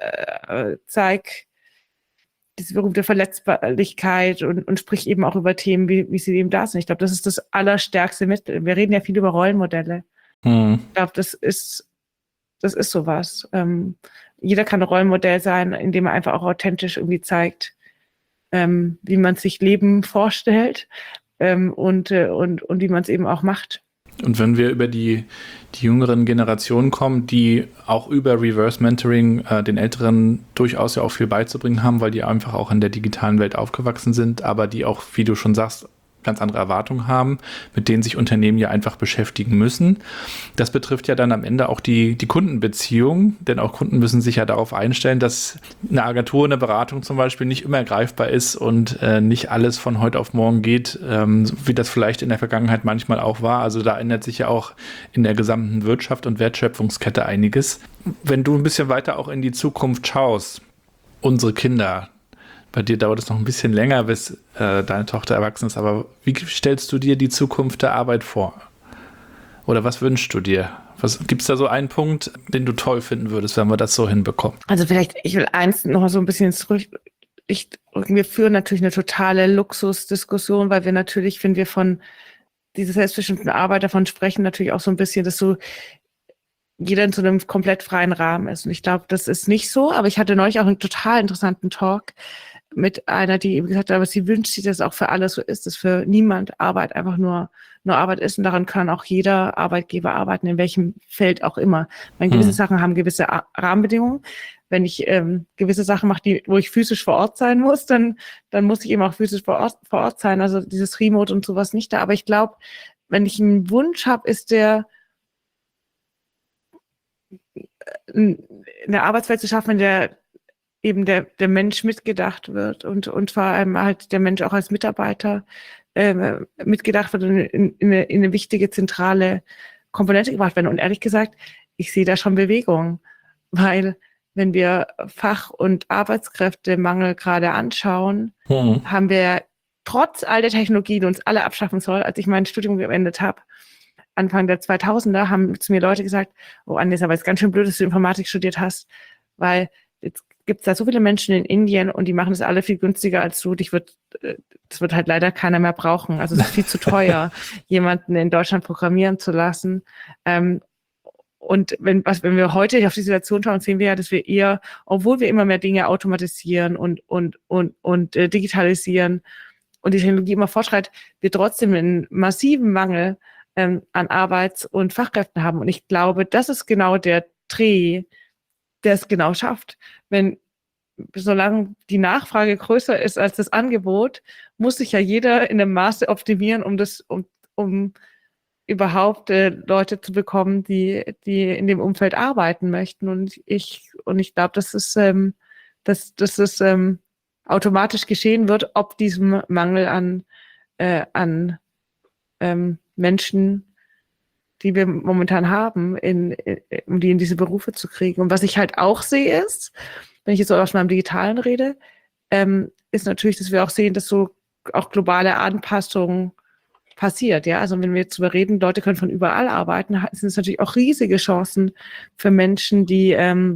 zeig diese berühmte Verletzbarkeit und sprich eben auch über Themen, wie sie eben da sind. Ich glaube, das ist das allerstärkste Mittel. Wir reden ja viel über Rollenmodelle. Ich glaube, das ist sowas. Jeder kann ein Rollenmodell sein, indem er einfach auch authentisch irgendwie zeigt, wie man sich Leben vorstellt und wie man es eben auch macht. Und wenn wir über die jüngeren Generationen kommen, die auch über Reverse Mentoring den Älteren durchaus ja auch viel beizubringen haben, weil die einfach auch in der digitalen Welt aufgewachsen sind, aber die auch, wie du schon sagst, ganz andere Erwartungen haben, mit denen sich Unternehmen ja einfach beschäftigen müssen. Das betrifft ja dann am Ende auch die Kundenbeziehung, denn auch Kunden müssen sich ja darauf einstellen, dass eine Agentur, eine Beratung zum Beispiel nicht immer greifbar ist und nicht alles von heute auf morgen geht, wie das vielleicht in der Vergangenheit manchmal auch war. Also da ändert sich ja auch in der gesamten Wirtschaft und Wertschöpfungskette einiges. Wenn du ein bisschen weiter auch in die Zukunft schaust, unsere Kinder, bei dir dauert es noch ein bisschen länger, bis deine Tochter erwachsen ist. Aber wie stellst du dir die Zukunft der Arbeit vor? Oder was wünschst du dir? Gibt es da so einen Punkt, den du toll finden würdest, wenn wir das so hinbekommen? Also vielleicht, ich will eins noch mal so ein bisschen zurück. Wir führen natürlich eine totale Luxusdiskussion, weil wir natürlich, wenn wir von dieser selbstbestimmten Arbeit davon sprechen, natürlich auch so ein bisschen, dass so jeder in so einem komplett freien Rahmen ist. Und ich glaube, das ist nicht so. Aber ich hatte neulich auch einen total interessanten Talk mit einer, die eben gesagt hat, aber sie wünscht sich, dass es auch für alle so ist, dass für niemand Arbeit einfach nur Arbeit ist und daran kann auch jeder Arbeitgeber arbeiten, in welchem Feld auch immer. Gewisse Sachen haben gewisse Rahmenbedingungen. Wenn ich gewisse Sachen mache, wo ich physisch vor Ort sein muss, dann muss ich eben auch physisch vor Ort sein. Also dieses Remote und sowas nicht da. Aber ich glaube, wenn ich einen Wunsch habe, ist der eine Arbeitswelt zu schaffen, in der eben der Mensch mitgedacht wird und vor allem halt der Mensch auch als Mitarbeiter mitgedacht wird und in eine wichtige zentrale Komponente gebracht werden. Und ehrlich gesagt, ich sehe da schon Bewegung, weil wenn wir Fach- und Arbeitskräftemangel gerade anschauen, haben wir trotz all der Technologie, die uns alle abschaffen soll, als ich mein Studium beendet habe, Anfang der 2000er, haben zu mir Leute gesagt, oh Anja, aber es ist ganz schön blöd, dass du Informatik studiert hast, weil jetzt gibt es da so viele Menschen in Indien und die machen das alle viel günstiger als du. Das wird halt leider keiner mehr brauchen. Also es ist viel zu teuer, jemanden in Deutschland programmieren zu lassen. Und wenn wir heute auf die Situation schauen, sehen wir ja, dass wir eher, obwohl wir immer mehr Dinge automatisieren und digitalisieren, und die Technologie immer fortschreitet, wir trotzdem einen massiven Mangel an Arbeits- und Fachkräften haben. Und ich glaube, das ist genau der Dreh, der es genau schafft. Solange die Nachfrage größer ist als das Angebot, muss sich ja jeder in einem Maße optimieren, um überhaupt Leute zu bekommen, die in dem Umfeld arbeiten möchten. Und ich glaube, dass es automatisch geschehen wird, ob diesem Mangel an Menschen, die wir momentan haben, um die in diese Berufe zu kriegen. Und was ich halt auch sehe ist, wenn ich jetzt so aus meinem Digitalen rede, ist natürlich, dass wir auch sehen, dass so auch globale Anpassungen passiert. Ja, also wenn wir jetzt darüber reden, Leute können von überall arbeiten, sind es natürlich auch riesige Chancen für Menschen, die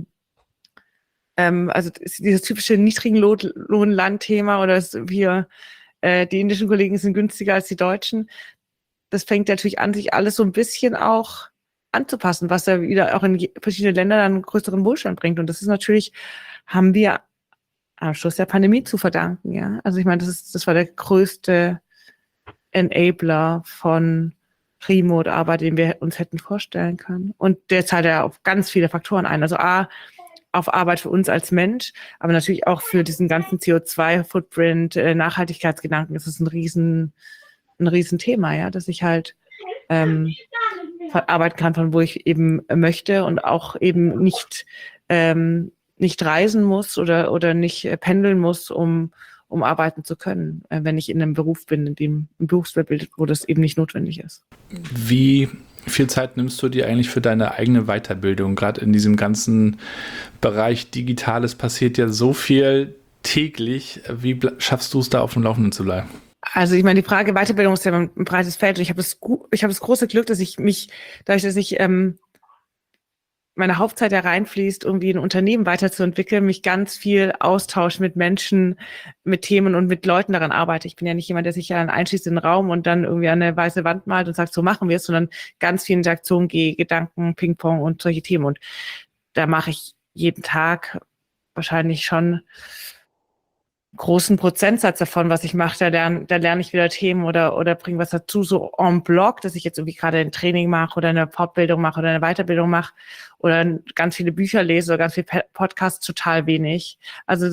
also dieses typische niedrigen Lohnland-Thema oder wir, die indischen Kollegen sind günstiger als die Deutschen. Das fängt natürlich an, sich alles so ein bisschen auch anzupassen, was ja wieder auch in verschiedene Länder dann einen größeren Wohlstand bringt. Und das ist natürlich, haben wir am Schluss der Pandemie zu verdanken. Ja, also ich meine, das war der größte Enabler von Remote-Arbeit, den wir uns hätten vorstellen können. Und der zahlt ja auf ganz viele Faktoren ein. Also auf Arbeit für uns als Mensch, aber natürlich auch für diesen ganzen CO2-Footprint, Nachhaltigkeitsgedanken. Das ist ein Riesenthema, ja, dass ich halt arbeiten kann, von wo ich eben möchte und auch eben nicht reisen muss oder nicht pendeln muss, um arbeiten zu können, wenn ich in einem Beruf bin, in dem ein Berufsbild bildet, wo das eben nicht notwendig ist. Wie viel Zeit nimmst du dir eigentlich für deine eigene Weiterbildung? Gerade in diesem ganzen Bereich Digitales passiert ja so viel täglich. Wie schaffst du es da auf dem Laufenden zu bleiben? Also ich meine, die Frage Weiterbildung ist ja ein breites Feld und ich habe das große Glück, dass ich dadurch, dass ich meine Hauptzeit da reinfließt, irgendwie ein Unternehmen weiterzuentwickeln, mich ganz viel austausche mit Menschen, mit Themen und mit Leuten daran arbeite. Ich bin ja nicht jemand, der sich ja einschließt in den Raum und dann irgendwie an eine weiße Wand malt und sagt, so machen wir es, sondern ganz viel Interaktion, Gedanken, Ping-Pong und solche Themen. Und da mache ich jeden Tag wahrscheinlich schon großen Prozentsatz davon, was ich mache, da lerne ich wieder Themen oder bringe was dazu, so en bloc, dass ich jetzt irgendwie gerade ein Training mache oder eine Fortbildung mache oder eine Weiterbildung mache oder ganz viele Bücher lese oder ganz viele Podcasts, total wenig. Also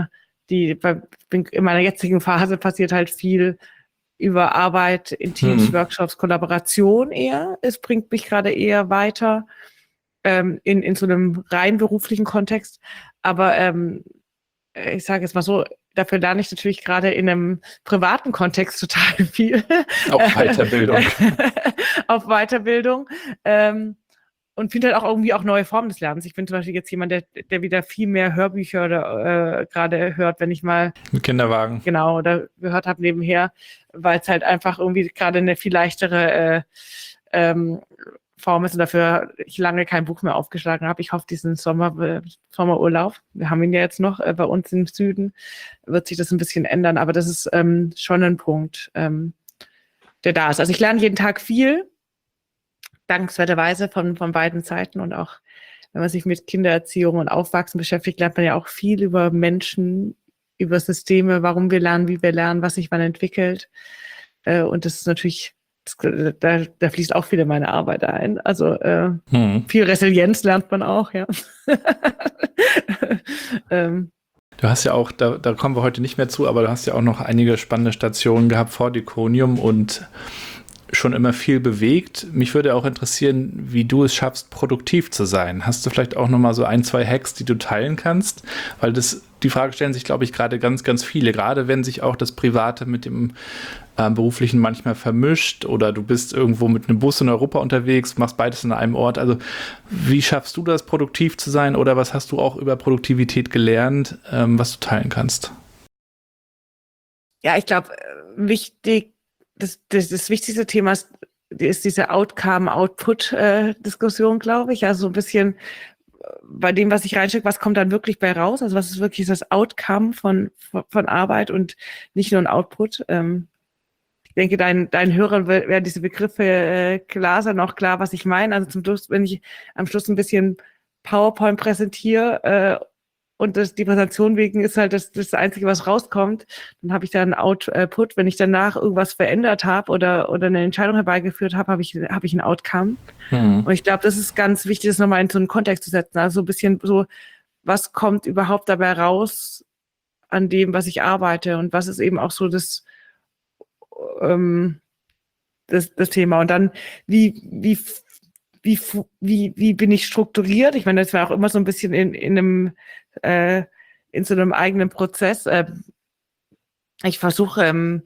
in meiner jetzigen Phase passiert halt viel über Arbeit in Teams, Workshops, Kollaboration eher. Es bringt mich gerade eher weiter in so einem rein beruflichen Kontext. Aber ich sage jetzt mal so, dafür lerne ich natürlich gerade in einem privaten Kontext total viel. Auf Weiterbildung. Auf Weiterbildung. Und finde halt auch irgendwie auch neue Formen des Lernens. Ich bin zum Beispiel jetzt jemand, der wieder viel mehr Hörbücher oder gerade hört, wenn ich mal Mit Kinderwagen. Genau, oder gehört habe nebenher, weil es halt einfach irgendwie gerade eine viel leichtere Form ist und dafür ich lange kein Buch mehr aufgeschlagen habe. Ich hoffe, diesen Sommerurlaub, wir haben ihn ja jetzt noch bei uns im Süden, wird sich das ein bisschen ändern, aber das ist schon ein Punkt, der da ist. Also ich lerne jeden Tag viel, dankenswerterweise von beiden Seiten und auch, wenn man sich mit Kindererziehung und Aufwachsen beschäftigt, lernt man ja auch viel über Menschen, über Systeme, warum wir lernen, wie wir lernen, was sich wann entwickelt. Und das ist natürlich, da fließt auch viel in meine Arbeit ein. Also viel Resilienz lernt man auch, ja. Du hast ja auch, da kommen wir heute nicht mehr zu, aber du hast ja auch noch einige spannende Stationen gehabt vor Diconium und schon immer viel bewegt. Mich würde auch interessieren, wie du es schaffst, produktiv zu sein. Hast du vielleicht auch nochmal so 1, 2 Hacks, die du teilen kannst? Weil die Frage stellen sich, glaube ich, gerade ganz, ganz viele. Gerade wenn sich auch das Private mit dem Beruflichen manchmal vermischt oder du bist irgendwo mit einem Bus in Europa unterwegs, machst beides an einem Ort. Also wie schaffst du das, produktiv zu sein oder was hast du auch über Produktivität gelernt, was du teilen kannst? Ja, ich glaube, wichtig, das wichtigste Thema ist diese Outcome-Output-Diskussion, glaube ich. Also so ein bisschen bei dem, was ich reinstecke, was kommt dann wirklich bei raus? Also was ist wirklich das Outcome von Arbeit und nicht nur ein Output? Ich denke, deinen Hörern werden diese Begriffe klar sein, auch klar, was ich meine. Also zum Schluss, wenn ich am Schluss ein bisschen PowerPoint präsentiere und die Präsentation wegen ist halt das Einzige, was rauskommt. Dann habe ich da einen Output. Wenn ich danach irgendwas verändert habe oder eine Entscheidung herbeigeführt habe, habe ich ein Outcome. Und ich glaube, das ist ganz wichtig, das nochmal in so einen Kontext zu setzen. Also so ein bisschen so, was kommt überhaupt dabei raus an dem, was ich arbeite und was ist eben auch so das Thema. Und dann, wie bin ich strukturiert? Ich meine, das war auch immer so ein bisschen in so einem eigenen Prozess. Ich versuche,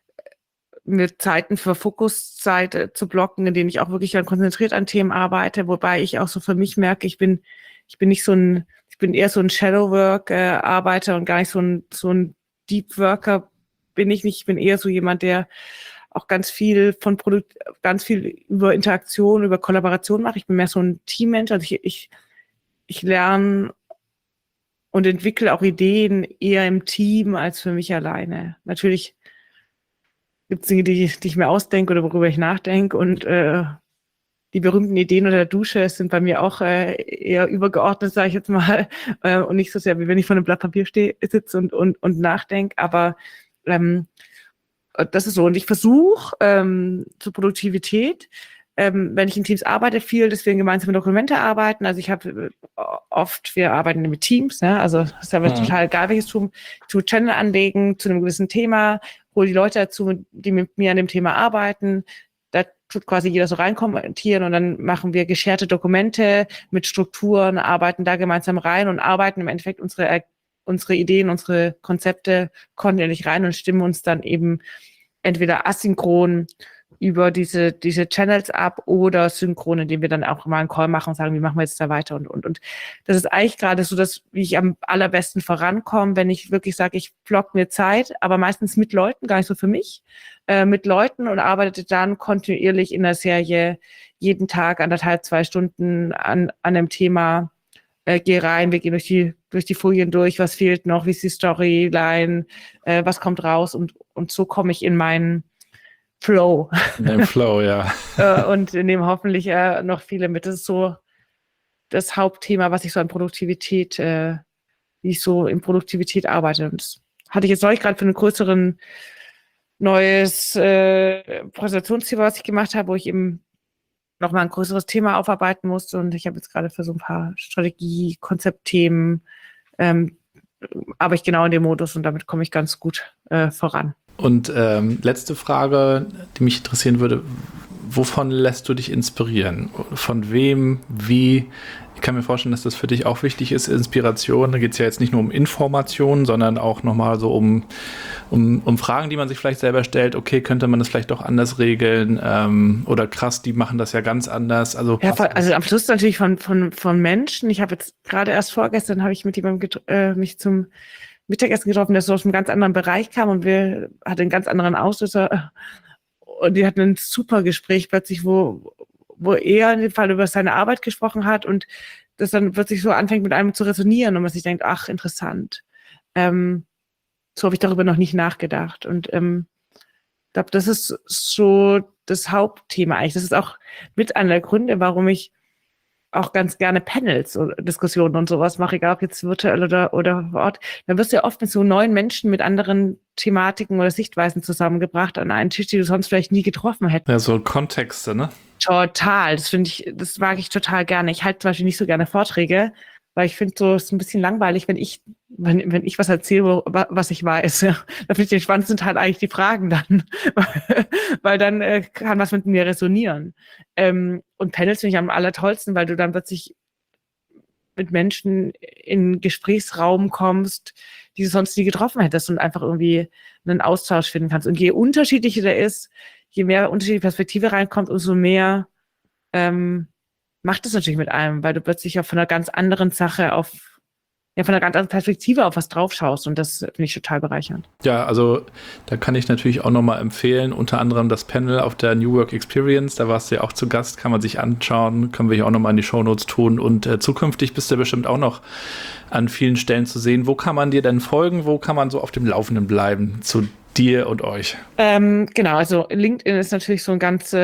mir Zeiten für Fokuszeit zu blocken, in denen ich auch wirklich dann konzentriert an Themen arbeite, wobei ich auch so für mich merke, ich bin eher so ein Shadowwork-Arbeiter und gar nicht so ein Deep Worker bin ich nicht. Ich bin eher so jemand, der auch ganz viel über Interaktion, über Kollaboration macht. Ich bin mehr so ein Teammensch. Also ich lerne und entwickle auch Ideen eher im Team als für mich alleine. Natürlich gibt es Dinge, die ich mir ausdenke oder worüber ich nachdenke und die berühmten Ideen unter der Dusche sind bei mir auch eher übergeordnet, sage ich jetzt mal, und nicht so sehr, wie wenn ich vor einem Blatt Papier sitze und nachdenke, aber das ist so. Und ich versuche zur Produktivität, wenn ich in Teams arbeite, viel, dass wir in gemeinsamen Dokumente arbeiten. Also ich habe wir arbeiten mit Teams, ne? Also das ist aber total egal, welches Tool. Ich tue Channel anlegen zu einem gewissen Thema, hole die Leute dazu, die mit mir an dem Thema arbeiten. Da tut quasi jeder so reinkommentieren und dann machen wir gescherte Dokumente mit Strukturen, arbeiten da gemeinsam rein und arbeiten im Endeffekt unsere Ideen, unsere Konzepte kontinuierlich rein und stimmen uns dann eben entweder asynchron über diese Channels ab oder synchron, indem wir dann auch mal einen Call machen und sagen, wie machen wir jetzt da weiter und das ist eigentlich gerade so, dass wie ich am allerbesten vorankomme, wenn ich wirklich sage, ich block mir Zeit, aber meistens mit Leuten, gar nicht so für mich, mit Leuten und arbeite dann kontinuierlich in der Serie jeden Tag 1,5, 2 Stunden an einem Thema, gehe rein, wir gehen durch die Folien durch, was fehlt noch, wie ist die Storyline, was kommt raus und so komme ich in meinen Flow. In dem Flow, ja. Und nehme hoffentlich noch viele mit. Das ist so das Hauptthema, was ich so an Produktivität, wie ich so in Produktivität arbeite. Und das hatte ich jetzt neulich gerade für einen größeren neues Präsentationsthema, was ich gemacht habe, wo ich eben nochmal ein größeres Thema aufarbeiten musste. Und ich habe jetzt gerade für so ein paar Strategie-Konzeptthemen aber ich genau in dem Modus und damit komme ich ganz gut voran. Und letzte Frage, die mich interessieren würde, wovon lässt du dich inspirieren? Von wem, wie? Ich kann mir vorstellen, dass das für dich auch wichtig ist, Inspiration. Da geht es ja jetzt nicht nur um Informationen, sondern auch nochmal so um Fragen, die man sich vielleicht selber stellt. Okay, könnte man das vielleicht doch anders regeln? Oder krass, die machen das ja ganz anders. Also am Schluss natürlich von Menschen. Ich habe jetzt gerade erst vorgestern habe ich mit jemandem mich zum Mittagessen getroffen, der so aus einem ganz anderen Bereich kam und wir hatten einen ganz anderen Auslöser. Und die hatten ein super Gespräch plötzlich, wo er in dem Fall über seine Arbeit gesprochen hat und das dann plötzlich so anfängt mit einem zu resonieren und man sich denkt, ach, interessant. So habe ich darüber noch nicht nachgedacht. Und ich glaube, das ist so das Hauptthema eigentlich. Das ist auch mit einer der Gründe, warum ich auch ganz gerne Panels und Diskussionen und sowas mache, egal ob jetzt virtuell oder vor Ort. Dann wirst du ja oft mit so neuen Menschen mit anderen Thematiken oder Sichtweisen zusammengebracht an einen Tisch, die du sonst vielleicht nie getroffen hättest. Ja, so Kontexte, ne? Total. Das mag ich total gerne. Ich halte zum Beispiel nicht so gerne Vorträge, weil ich finde, so ist ein bisschen langweilig, wenn ich was erzähle, was ich weiß. Ja. Da finde ich den spannendsten Teil eigentlich die Fragen dann, weil dann kann was mit mir resonieren. Und Panels finde ich am allertollsten, weil du dann plötzlich mit Menschen in Gesprächsraum kommst, die du sonst nie getroffen hättest und einfach irgendwie einen Austausch finden kannst. Und je unterschiedlicher der ist, je mehr unterschiedliche Perspektive reinkommt, umso mehr macht es natürlich mit einem, weil du plötzlich auch von einer ganz anderen Sache von einer ganz anderen Perspektive auf was drauf schaust und das finde ich total bereichernd. Ja, also da kann ich natürlich auch nochmal empfehlen, unter anderem das Panel auf der New Work Experience, da warst du ja auch zu Gast, kann man sich anschauen, können wir hier auch nochmal in die Shownotes tun und zukünftig bist du bestimmt auch noch an vielen Stellen zu sehen. Wo kann man dir denn folgen, wo kann man so auf dem Laufenden bleiben zu dir und euch? Genau, also LinkedIn ist natürlich so ein ganz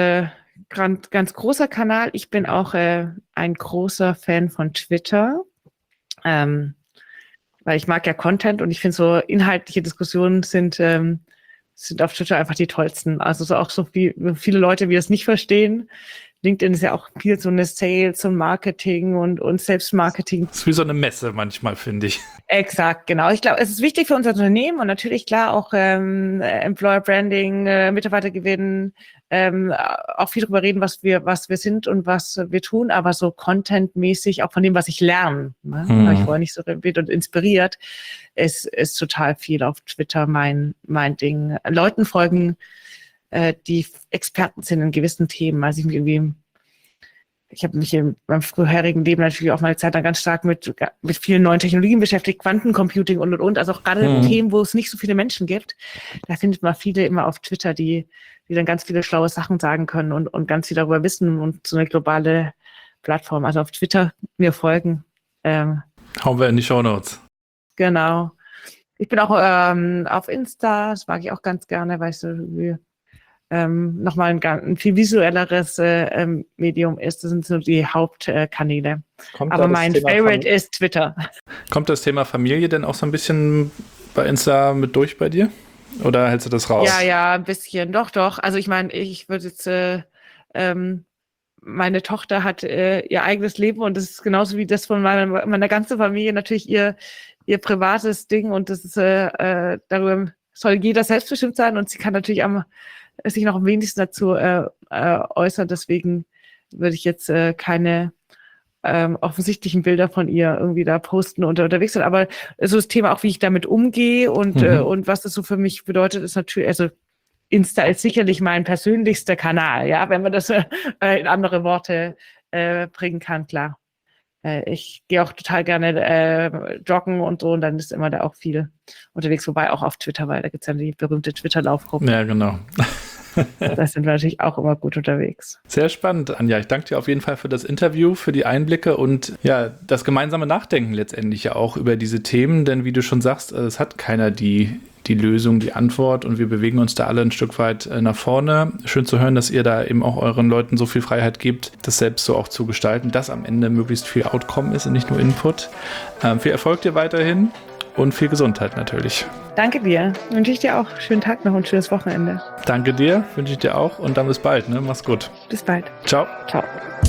großer Kanal. Ich bin auch ein großer Fan von Twitter. Weil ich mag ja Content und ich finde so inhaltliche Diskussionen sind auf Twitter einfach die tollsten. Also so auch so viele Leute, die das nicht verstehen. LinkedIn ist ja auch viel so eine Sales und Marketing und Selbstmarketing. Das ist wie so eine Messe manchmal, finde ich. Exakt, genau. Ich glaube, es ist wichtig für unser Unternehmen und natürlich klar auch Employer Branding, Mitarbeiter gewinnen, auch viel darüber reden, was wir sind und was wir tun, aber so contentmäßig auch von dem, was ich lerne, ne? Habe ich vorher nicht so erwähnt und inspiriert, ist total viel auf Twitter mein Ding. Leuten folgen, die Experten sind in gewissen Themen. Also ich habe mich in meinem früherigen Leben natürlich auch mal eine Zeit lang ganz stark mit vielen neuen Technologien beschäftigt, Quantencomputing und. Also auch gerade Themen, wo es nicht so viele Menschen gibt. Da findet man viele immer auf Twitter, die dann ganz viele schlaue Sachen sagen können und ganz viel darüber wissen und so eine globale Plattform. Also auf Twitter mir folgen. Hauen wir in die Shownotes. Genau. Ich bin auch auf Insta, das mag ich auch ganz gerne, weil ich so nochmal ein viel visuelleres Medium ist. Das sind so die Hauptkanäle. Aber mein Favorite ist Twitter. Kommt das Thema Familie denn auch so ein bisschen bei Insta mit durch bei dir? Oder hältst du das raus? Ja, ein bisschen. Doch. Also ich meine, ich würde jetzt meine Tochter hat ihr eigenes Leben und das ist genauso wie das von meiner ganzen Familie natürlich ihr privates Ding und das ist darüber soll jeder selbstbestimmt sein und sie kann natürlich sich noch am wenigsten dazu äußern. Deswegen würde ich jetzt keine offensichtlichen Bilder von ihr irgendwie da posten und unterwegs sein. Aber so das Thema auch, wie ich damit umgehe und was das so für mich bedeutet, ist natürlich, also Insta ist sicherlich mein persönlichster Kanal, ja, wenn man das in andere Worte bringen kann, klar. Ich gehe auch total gerne joggen und so und dann ist immer da auch viel unterwegs, wobei auch auf Twitter, weil da gibt es ja die berühmte Twitter-Laufgruppe. Ja, genau. Da sind wir natürlich auch immer gut unterwegs. Sehr spannend, Anja. Ich danke dir auf jeden Fall für das Interview, für die Einblicke und ja, das gemeinsame Nachdenken letztendlich ja auch über diese Themen, denn wie du schon sagst, es hat keiner die Lösung, die Antwort und wir bewegen uns da alle ein Stück weit nach vorne. Schön zu hören, dass ihr da eben auch euren Leuten so viel Freiheit gebt, das selbst so auch zu gestalten, dass am Ende möglichst viel Outcome ist und nicht nur Input. Viel Erfolg dir weiterhin und viel Gesundheit natürlich. Danke dir. Wünsche ich dir auch schönen Tag noch und schönes Wochenende. Danke dir, wünsche ich dir auch und dann bis bald. Ne? Mach's gut. Bis bald. Ciao. Ciao.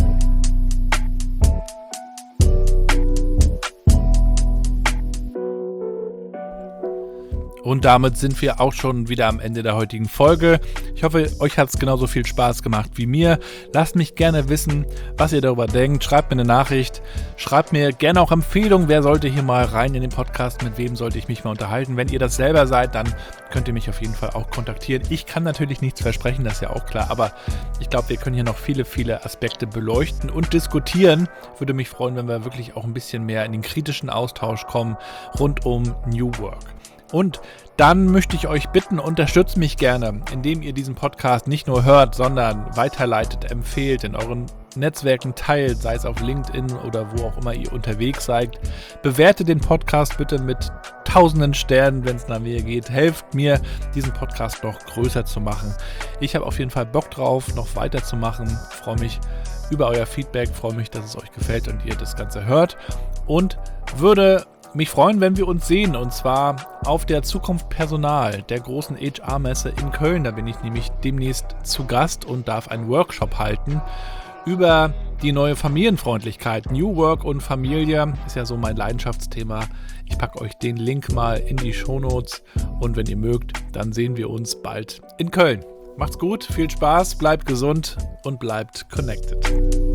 Und damit sind wir auch schon wieder am Ende der heutigen Folge. Ich hoffe, euch hat es genauso viel Spaß gemacht wie mir. Lasst mich gerne wissen, was ihr darüber denkt. Schreibt mir eine Nachricht. Schreibt mir gerne auch Empfehlungen. Wer sollte hier mal rein in den Podcast? Mit wem sollte ich mich mal unterhalten? Wenn ihr das selber seid, dann könnt ihr mich auf jeden Fall auch kontaktieren. Ich kann natürlich nichts versprechen, das ist ja auch klar. Aber ich glaube, wir können hier noch viele, viele Aspekte beleuchten und diskutieren. Würde mich freuen, wenn wir wirklich auch ein bisschen mehr in den kritischen Austausch kommen rund um New Work. Und dann möchte ich euch bitten, unterstützt mich gerne, indem ihr diesen Podcast nicht nur hört, sondern weiterleitet, empfehlt, in euren Netzwerken teilt, sei es auf LinkedIn oder wo auch immer ihr unterwegs seid. Bewertet den Podcast bitte mit tausenden Sternen, wenn es nach mir geht. Helft mir, diesen Podcast noch größer zu machen. Ich habe auf jeden Fall Bock drauf, noch weiterzumachen. Freue mich über euer Feedback, freue mich, dass es euch gefällt und ihr das Ganze hört. Und würde mich freuen, wenn wir uns sehen, und zwar auf der Zukunft Personal, der großen HR-Messe in Köln. Da bin ich nämlich demnächst zu Gast und darf einen Workshop halten über die neue Familienfreundlichkeit. New Work und Familie ist ja so mein Leidenschaftsthema. Ich packe euch den Link mal in die Shownotes und wenn ihr mögt, dann sehen wir uns bald in Köln. Macht's gut, viel Spaß, bleibt gesund und bleibt connected.